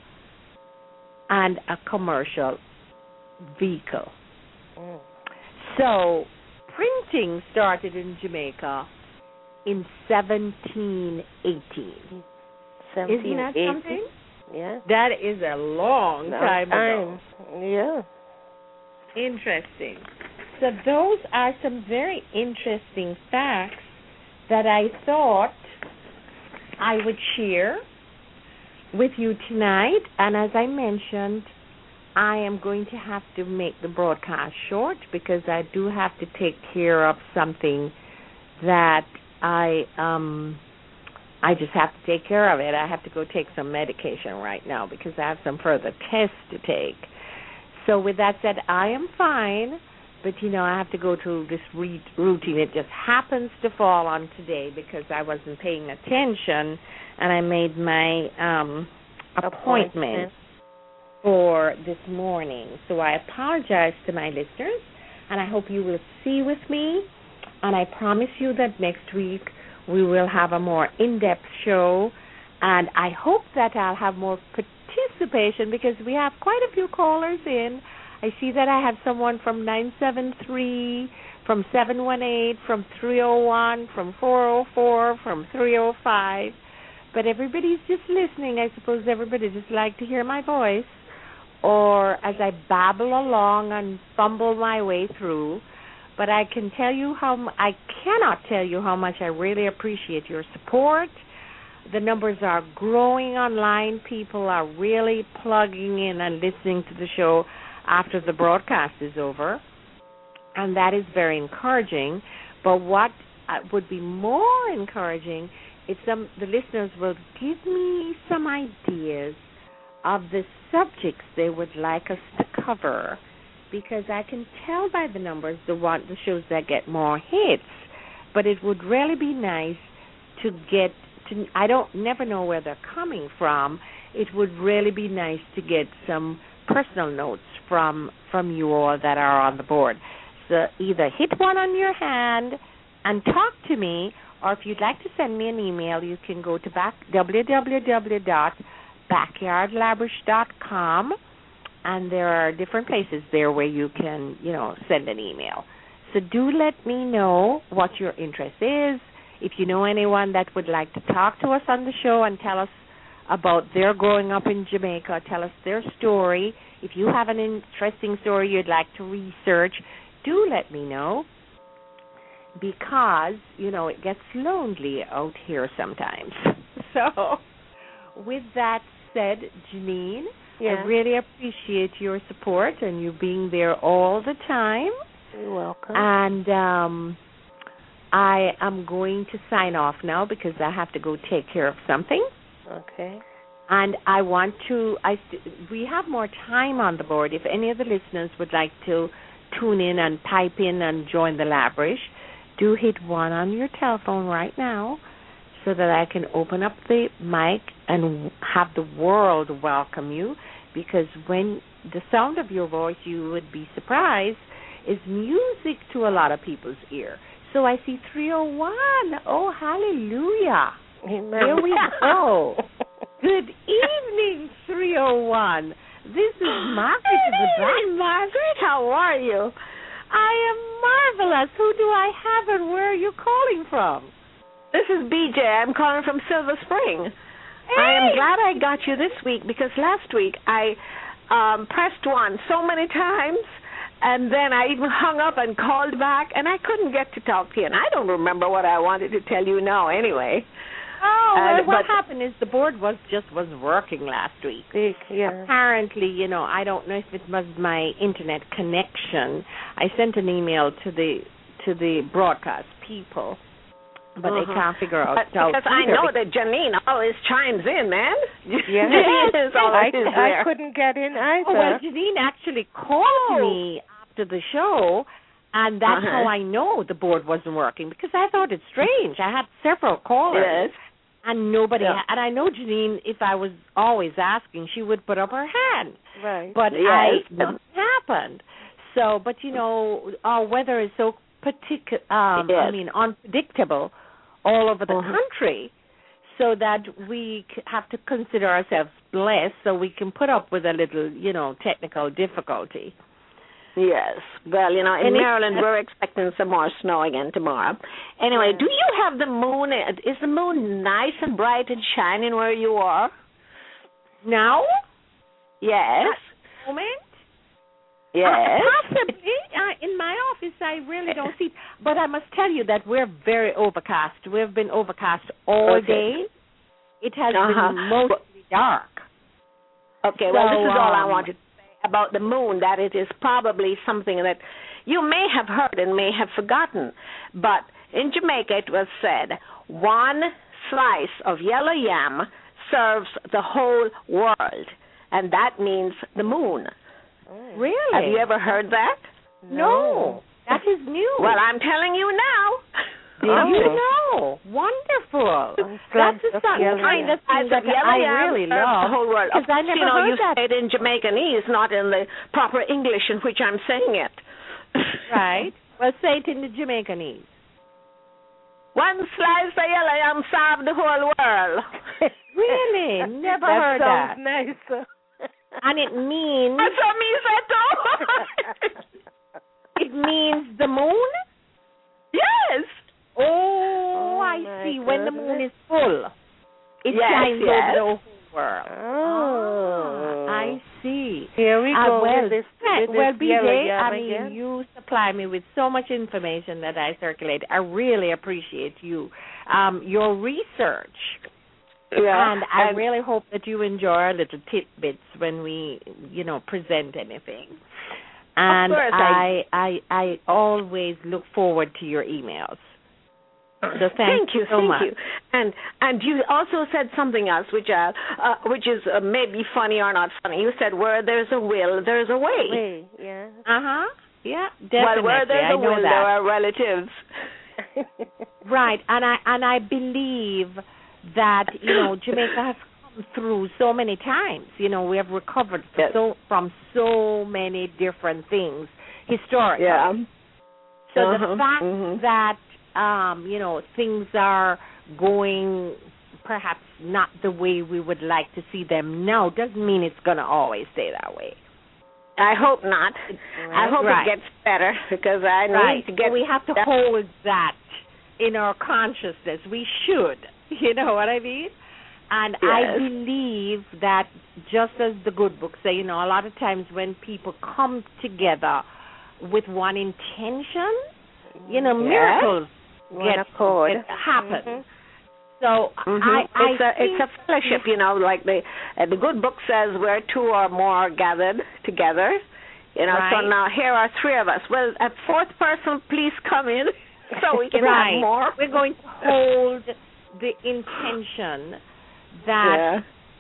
and a commercial vehicle. Mm. So, printing started in Jamaica in seventeen eighteen. seventeen Isn't that eighty? something? Yeah. That is a long time ago. Yeah. Interesting. So those are some very interesting facts that I thought I would share with you tonight. And as I mentioned, I am going to have to make the broadcast short because I do have to take care of something that I um I just have to take care of it. I have to go take some medication right now because I have some further tests to take. So with that said, I am fine, but, you know, I have to go through this re- routine. It just happens to fall on today because I wasn't paying attention, and I made my um, appointment, appointment for this morning. So I apologize to my listeners, and I hope you will see with me, and I promise you that next week we will have a more in-depth show, and I hope that I'll have more participation because we have quite a few callers in. I see that I have someone from nine seven three, from seven one eight, from three oh one, from four oh four, from three oh five. But everybody's just listening. I suppose everybody just like to hear my voice, or as I babble along and fumble my way through. But I can tell you how I cannot tell you how much I really appreciate your support. The numbers are growing online. People are really plugging in and listening to the show after the broadcast is over, and that is very encouraging. But what would be more encouraging if some the listeners will give me some ideas of the subjects they would like us to cover, because I can tell by the numbers the one the shows that get more hits. But it would really be nice to get to. I don't never know where they're coming from. It would really be nice to get some personal notes from from you all that are on the board. So either hit one on your hand and talk to me, or if you'd like to send me an email, you can go to back, w w w dot backyard labrish dot com. And there are different places there where you can, you know, send an email. So do let me know what your interest is. If you know anyone that would like to talk to us on the show and tell us about their growing up in Jamaica, tell us their story. If you have an interesting story you'd like to research, do let me know, because, you know, it gets lonely out here sometimes. So with that said, Janine, yeah. I really appreciate your support and you being there all the time. You're welcome. And um, I am going to sign off now because I have to go take care of something. Okay. And I want to, I we have more time on the board. If any of the listeners would like to tune in and type in and join the Labrish, do hit one on your telephone right now so that I can open up the mic and have the world welcome you, because when the sound of your voice, you would be surprised, is music to a lot of people's ear. So I see three oh one. Oh, hallelujah. Amen. There we go. Good evening, three oh one. This is Margaret in the back. Margaret, how are you? I am marvelous. Who do I have and where are you calling from? This is B J. I'm calling from Silver Spring. Hey. I am glad I got you this week because last week I um, pressed one so many times, and then I even hung up and called back, and I couldn't get to talk to you. And I don't remember what I wanted to tell you now anyway. Oh, well, uh, what but, happened is the board was just was working last week. Yeah. Apparently, you know, I don't know if it was my internet connection. I sent an email to the to the broadcast people, but uh-huh. they can't figure out but how. Because I know that Janine always chimes in, man. Yes. Janine is always I, there. I couldn't get in either. Oh, well, Janine actually called Oh. me after the show, and that's Uh-huh. how I know the board wasn't working, because I thought it strange. I had several callers. Yes. And nobody, Yeah. and I know Janine, if I was always asking, she would put up her hand. Right. But Yes. I, nothing happened. So, but you know, our weather is so particular. Um, Yes. I mean, unpredictable all over the Uh-huh. country, so that we c- have to consider ourselves blessed, so we can put up with a little, you know, technical difficulty. Yes. Well, you know, in And it- Maryland, we're expecting some more snow again tomorrow. Anyway, Yeah. do you have the moon? Is the moon nice and bright and shining where you are? Now, Yes. at the moment, Yes. Uh, possibly. Uh, in my office, I really don't see it. But I must tell you that we're very overcast. We've been overcast all Okay. day. It has Uh-huh. been mostly dark. Okay, well, So, this is all I um, wanted to say about the moon, that it is probably something that you may have heard and may have forgotten. But in Jamaica, it was said, one slice of yellow yam serves the whole world, and that means the moon. Really? Have you ever heard that? No. That is new. Well, I'm telling you now. Did Oh. you know? Wonderful. That's the of sort- yellow kind of I thing that yellow I yam really serves the love. whole world. Because I never you know, heard you that. say it in Jamaicanese, not in the proper English in which I'm saying it. Right. Well, say it in the Jamaicanese. One slice of yellow yam serve the whole world. Really? Never that heard sounds that. nice. And it means That's what me said too. it means the moon? Yes. Oh, Oh, I my see. When the moon goodness. is full, it Yes, shines yes. over the whole world. Oh. Ah, I see. Here we Ah, go well, with this, right. with well, this B yellow J, yam I mean, again. you supply me with so much information that I circulate. I really appreciate you, um, your research. Yeah. And I and- really hope that you enjoy our little tidbits when we, you know, present anything. And course, I, I, I always look forward to your emails. So thank, thank you, so thank much. you. And and you also said something else, which uh, uh which is uh, maybe funny or not funny. You said, "Where there's a will, there's a way." Way, yeah. Uh huh. Yeah, definitely. Well, where there's I a know will, that. there are relatives. Right, and I and I believe that you know Jamaica has come through so many times. You know, we have recovered Yes. so from so many different things historically. Yeah. So Uh-huh. the fact Mhm. that um, you know things are going perhaps not the way we would like to see them now doesn't mean it's going to always stay that way. I hope not. I hope Right. it gets better because I need Right. to get. So we have to that- hold that in our consciousness. We should. You know what I mean? And I Yes. believe that just as the good books say, you know, a lot of times when people come together with one intention, you know, Yes. miracles One get, accord. get happen. Mhm. So Mhm. I, I it's a think it's a fellowship, you know, like the uh, the good book says, where two or more are gathered together. You know, so Right. now here are three of us. Well, a fourth person, please come in, so we can right. have more. We're going to hold the intention that Yeah.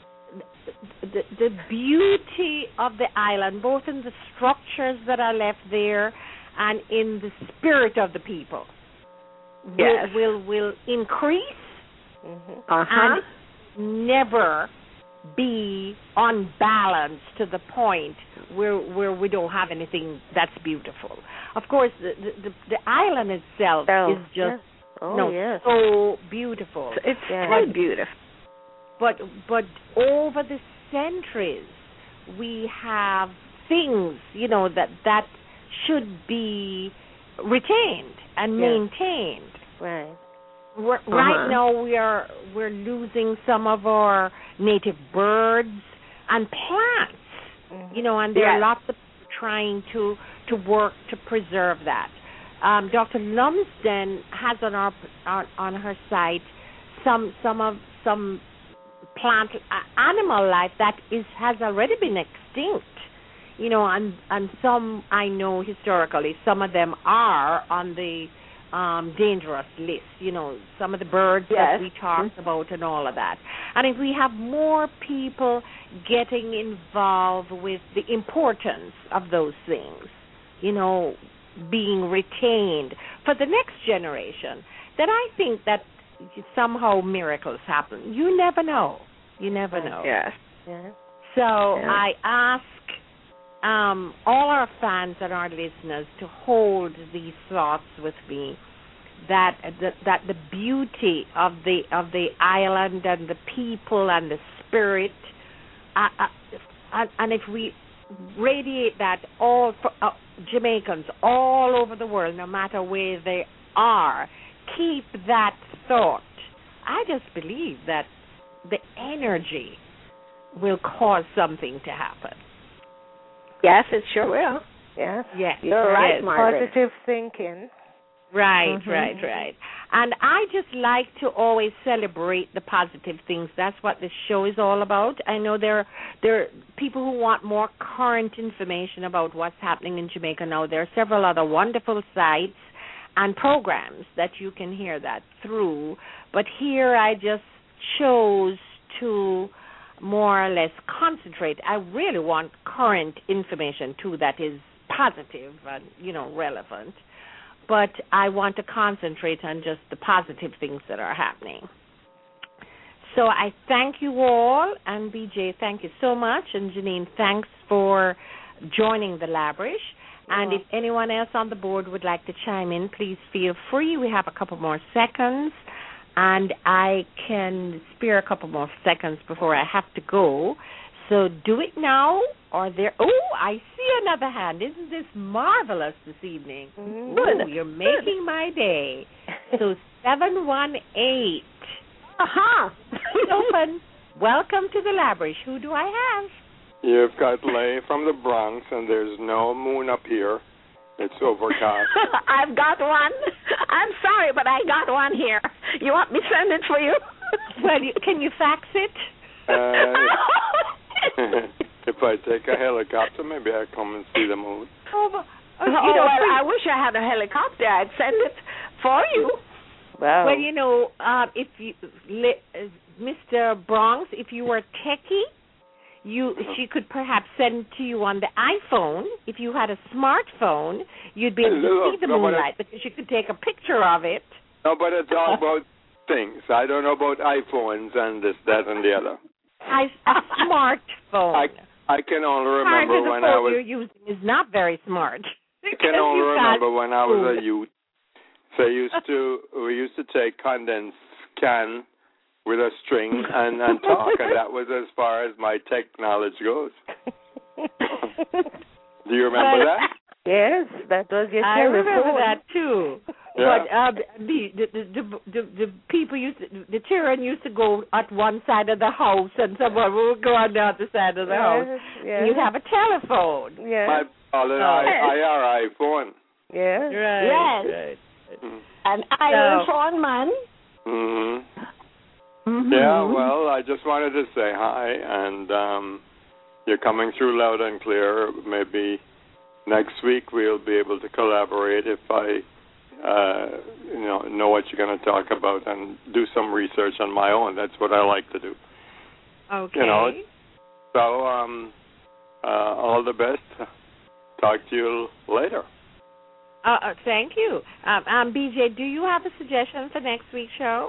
the, the beauty of the island, both in the structures that are left there and in the spirit of the people, Yes. will, will will increase Mhm. Uh-huh. and never be unbalanced to the point where where we don't have anything that's beautiful. Of course, the the, the island itself Oh, is just yes. Oh, no, yes. so beautiful. It's Yeah. very beautiful. But but over the centuries, we have things, you know, that that should be retained and Yeah. maintained. Right. We're, Uh-huh. Right now, we are we're losing some of our native birds and plants, Mhm. you know, and there are Yes. lots of people trying to to work to preserve that. Um, Doctor Lumsden has on our on, on her site some some of some plant uh, animal life that is has already been extinct, you know, and and some I know historically some of them are on the um, dangerous list, you know, some of the birds Yes. that we talked about and all of that. And if we have more people getting involved with the importance of those things, you know, being retained for the next generation, then I think that somehow miracles happen. You never know. You never know. Yes. Yeah. So Yeah. I ask um, all our fans and our listeners to hold these thoughts with me. That the, that the beauty of the of the island and the people and the spirit, uh, uh, and, and if we radiate that all for uh, Jamaicans all over the world, no matter where they are, keep that thought. I just believe that the energy will cause something to happen. Yes, it sure will. Yes. Yes. You're right, yes. Margaret. Positive thinking. Right, Mm-hmm. right, right. And I just like to always celebrate the positive things. That's what this show is all about. I know there, there are people who want more current information about what's happening in Jamaica now. There are several other wonderful sites and programs that you can hear that through. But here I just chose to more or less concentrate. I really want current information, too, that is positive and, you know, relevant. But I want to concentrate on just the positive things that are happening. So I thank you all, and B J, thank you so much, and Janine, thanks for joining the Labrish. And if anyone else on the board would like to chime in, please feel free. We have a couple more seconds, and I can spare a couple more seconds before I have to go. So do it now, or there. Oh, I see another hand. Isn't this marvelous this evening? Mm-hmm. Good. You're making my day. So seven one eight. Aha! Open. Welcome to the Labrish. Who do I have? You've got Lay from the Bronx, and there's no moon up here. It's overcast. I've got one. I'm sorry, but I got one here. You want me to send it for you? Well, you, can you fax it? Uh, if I take a helicopter, maybe I come and see the moon. Oh, but, Oh, you know, well, I wish I had a helicopter. I'd send it for you. Wow. Well, you know, uh, if you, uh, Mister Bronx, if you were techie, you she could perhaps send it to you on the iPhone. If you had a smartphone, you'd be able to Look, see the no, but moonlight because you could take a picture of it. No, but it's all about things. I don't know about iPhones and this, that, and the other. I, a smartphone. I I can only Part remember of the when phone I was. you're using is not very smart. I can only remember when I was a youth. So I used to we used to take condensed can with a string and, and talk, and that was as far as my tech knowledge goes. Do you remember that? Yes, that was your I telephone. remember that too. Yeah. But uh, the, the, the the the people used to, the children used to go at one side of the house, and someone would go on the other side of the Yes, house. yes. And you'd have a telephone. Yes. My call it I, I R iPhone. Yes. Right. Yes. Right. Mm. An iPhone man. Mm-hmm. Mm-hmm. Yeah, well, I just wanted to say hi, and um, you're coming through loud and clear. Maybe next week we'll be able to collaborate if I, uh, you know, know what you're going to talk about and do some research on my own. That's what I like to do. Okay. You know, so um, uh, all the best. Talk to you later. Uh, uh, thank you. Um, um, B J, do you have a suggestion for next week's show?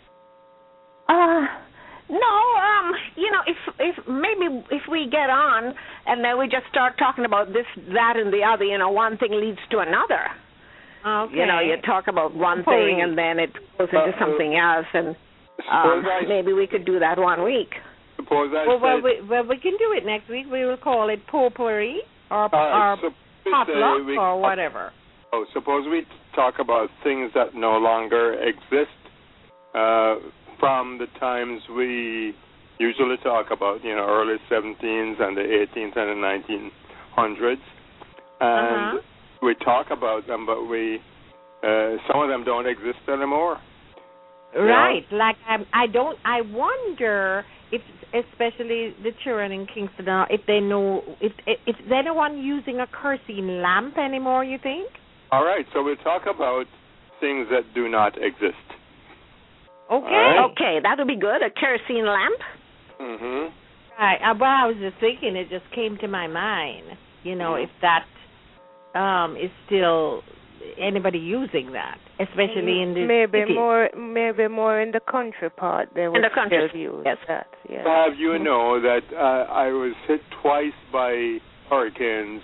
Uh, no, um, you know, if if maybe if we get on and then we just start talking about this, that, and the other, you know, one thing leads to another. Okay. You know, you talk about one thing and then it goes into Uh, something else, and um, Suppose I- maybe we could do that one week. Suppose I Well, say, well, we, well, we can do it next week. We will call it potpourri or, all right, or suppose we potluck say we- or whatever. Oh, suppose we talk about things that no longer exist uh, from the times we usually talk about, you know, early seventeens and the eighteenth and the nineteen hundreds. And Uh-huh. we talk about them, but we uh, some of them don't exist anymore. Right. Like I, I don't. I wonder if, especially the children in Kingston, uh, if they know if if is anyone using a kerosene lamp anymore. You think? All right, so we'll talk about things that do not exist. Okay. right. Okay, that would be good. A kerosene lamp. Mm-hmm. Right. Uh, well, I was just thinking. It just came to my mind. You know, Mhm. if that um, is still anybody using that, especially in the maybe cities. more maybe more in the country part they would the country, still use yes. that. Yeah. Have you know that uh, I was hit twice by hurricanes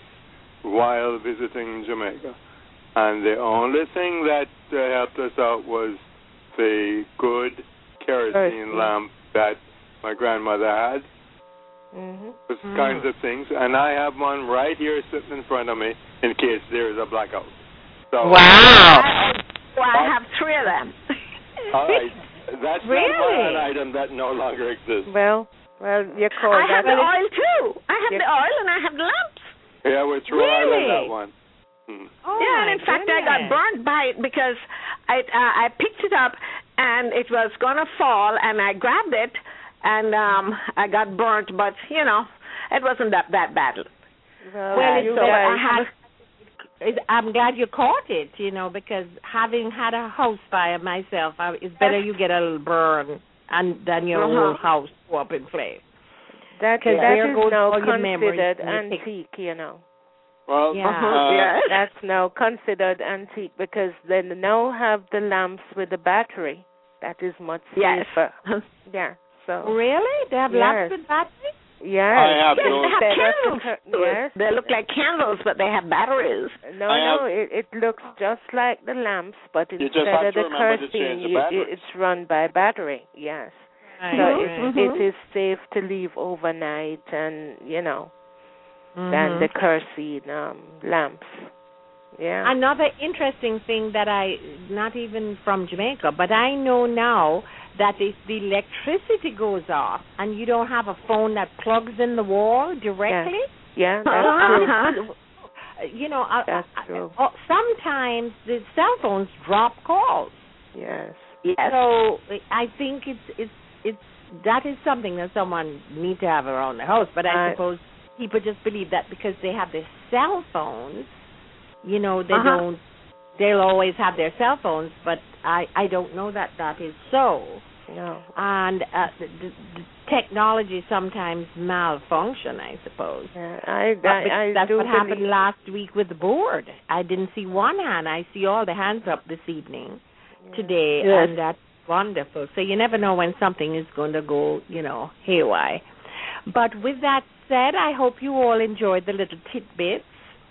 while visiting Jamaica. And the only thing that uh, helped us out was the good kerosene Kerosene. lamp that my grandmother had. Mhm. Those Mm. kinds of things. And I have one right here sitting in front of me in case there is a blackout. So, Wow. I, well, I have three of them. all right. That's Really? not an item that no longer exists. Well, well, you call I that have the oil too. I have Yeah. the oil and I have the lamps. Yeah, we threw oil on Really? that one. Hmm. Oh, yeah, my and in fact, I got goodness. burnt by it because I uh, I picked it up and it was gonna fall, and I grabbed it, and um I got burnt, but you know, it wasn't that that bad. Well, Well, you so guys, I have. it- I'm glad you caught it, you know, because having had a house fire myself, I, it's better you get a little burn and than your Uh-huh. whole house go up in flames. that, 'Cause that there is goes now all your memories considered and your pic- antique, you know. Well, Yeah. uh, Yes. That's now considered antique because they now have the lamps with the battery. That is much Yes. safer. Yeah. So. Really? They have Yes. lamps with batteries? Yes. I have Yes, those. they have Instead of the candles. cur- to it. yes. They look like candles, but they have batteries. No, I no, have- it, it looks just like the lamps, but You just instead have of to the remember to kerosene, change the you, you, batteries. it's run by battery. Yes. Right, So right. it, Mhm. it is safe to leave overnight, and you know, than Mhm. the kerosene um, lamps. Yeah. Another interesting thing that I, not even from Jamaica, but I know now that if the electricity goes off and you don't have a phone that plugs in the wall directly, Yeah, that's true. Uh-huh. you know, I, That's I, true. I, sometimes the cell phones drop calls. Yes. Yes. So I think it's it's it's that is something that someone needs to have around the house. But I I- suppose people just believe that because they have their cell phones, you know, they Uh-huh. don't. They'll always have their cell phones, but I I don't know that that is so. No. And uh, the, the, the technology sometimes malfunction, I suppose. Yeah, I, But I, I that's do what happened believe- last week with the board. I didn't see one hand. I see all the hands up this evening, today, Yes. and that's wonderful. So you never know when something is going to go, you know, haywire. But with that said, I hope you all enjoyed the little tidbits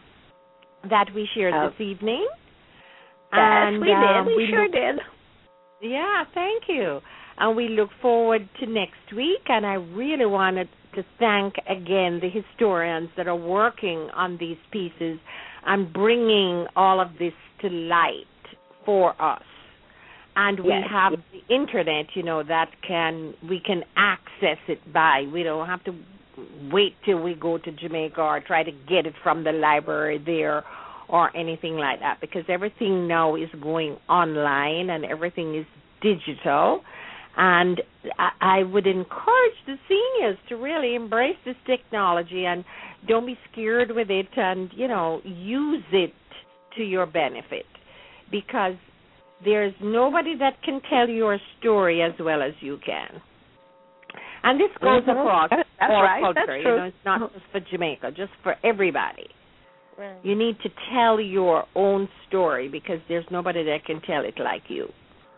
that we shared Oh. this evening. Yes, and, we uh, did. We, sure look- did. Yeah, thank you. And we look forward to next week, and I really wanted to thank again the historians that are working on these pieces and bringing all of this to light for us. And we Yes, have yes. the internet, you know, that can we can access it by. We don't have to wait till we go to Jamaica or try to get it from the library there or anything like that, because everything now is going online and everything is digital. And I, I would encourage the seniors to really embrace this technology and don't be scared with it, and, you know, use it to your benefit, because there's nobody that can tell your story as well as you can. And this goes Mhm. across That's all right. culture. That's You true. know, it's not just for Jamaica, just for everybody. Right. You need to tell your own story because there's nobody that can tell it like you.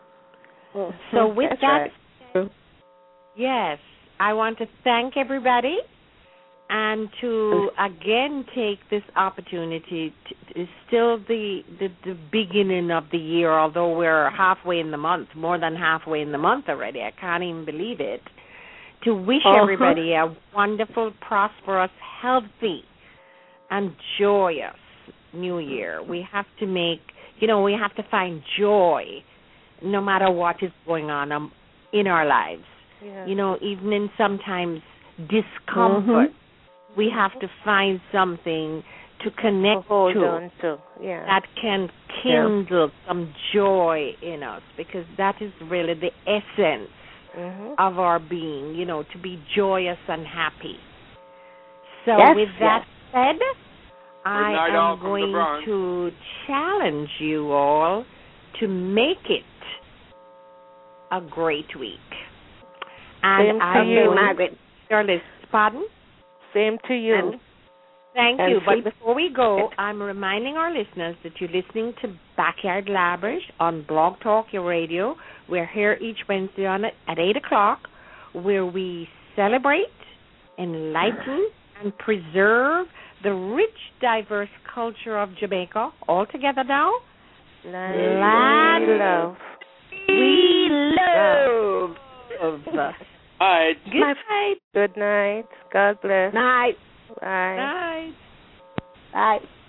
So with That's that, right. yes, I want to thank everybody and to again take this opportunity. To, it's still the, the the beginning of the year, although we're halfway in the month, more than halfway in the month already. I can't even believe it. To wish Uh-huh. everybody a wonderful, prosperous, healthy, and joyous New Year. We have to make, you know, we have to find joy no matter what is going on um, in our lives. Yeah. You know, even in sometimes discomfort, Mhm. we have to find something to connect hold to on to. Yeah. that can kindle some joy in us, because that is really the essence Mhm. of our being, you know, to be joyous and happy. So Yes, with that yes. said, I night, all am from the going Bronx. to challenge you all to make it a great week. And Same to I you, will, Margaret. your list, pardon? Same to you. And- Thank And you. But sleep- before we go, I'm reminding our listeners that you're listening to Backyard Labrish on Blog Talk, your radio. We're here each Wednesday on it at eight o'clock, where we celebrate, enlighten, and preserve the rich, diverse culture of Jamaica. All together now. Land, Land we love. We love. love. All right. Good night. Good night. God bless. Night. Bye. Night. Bye.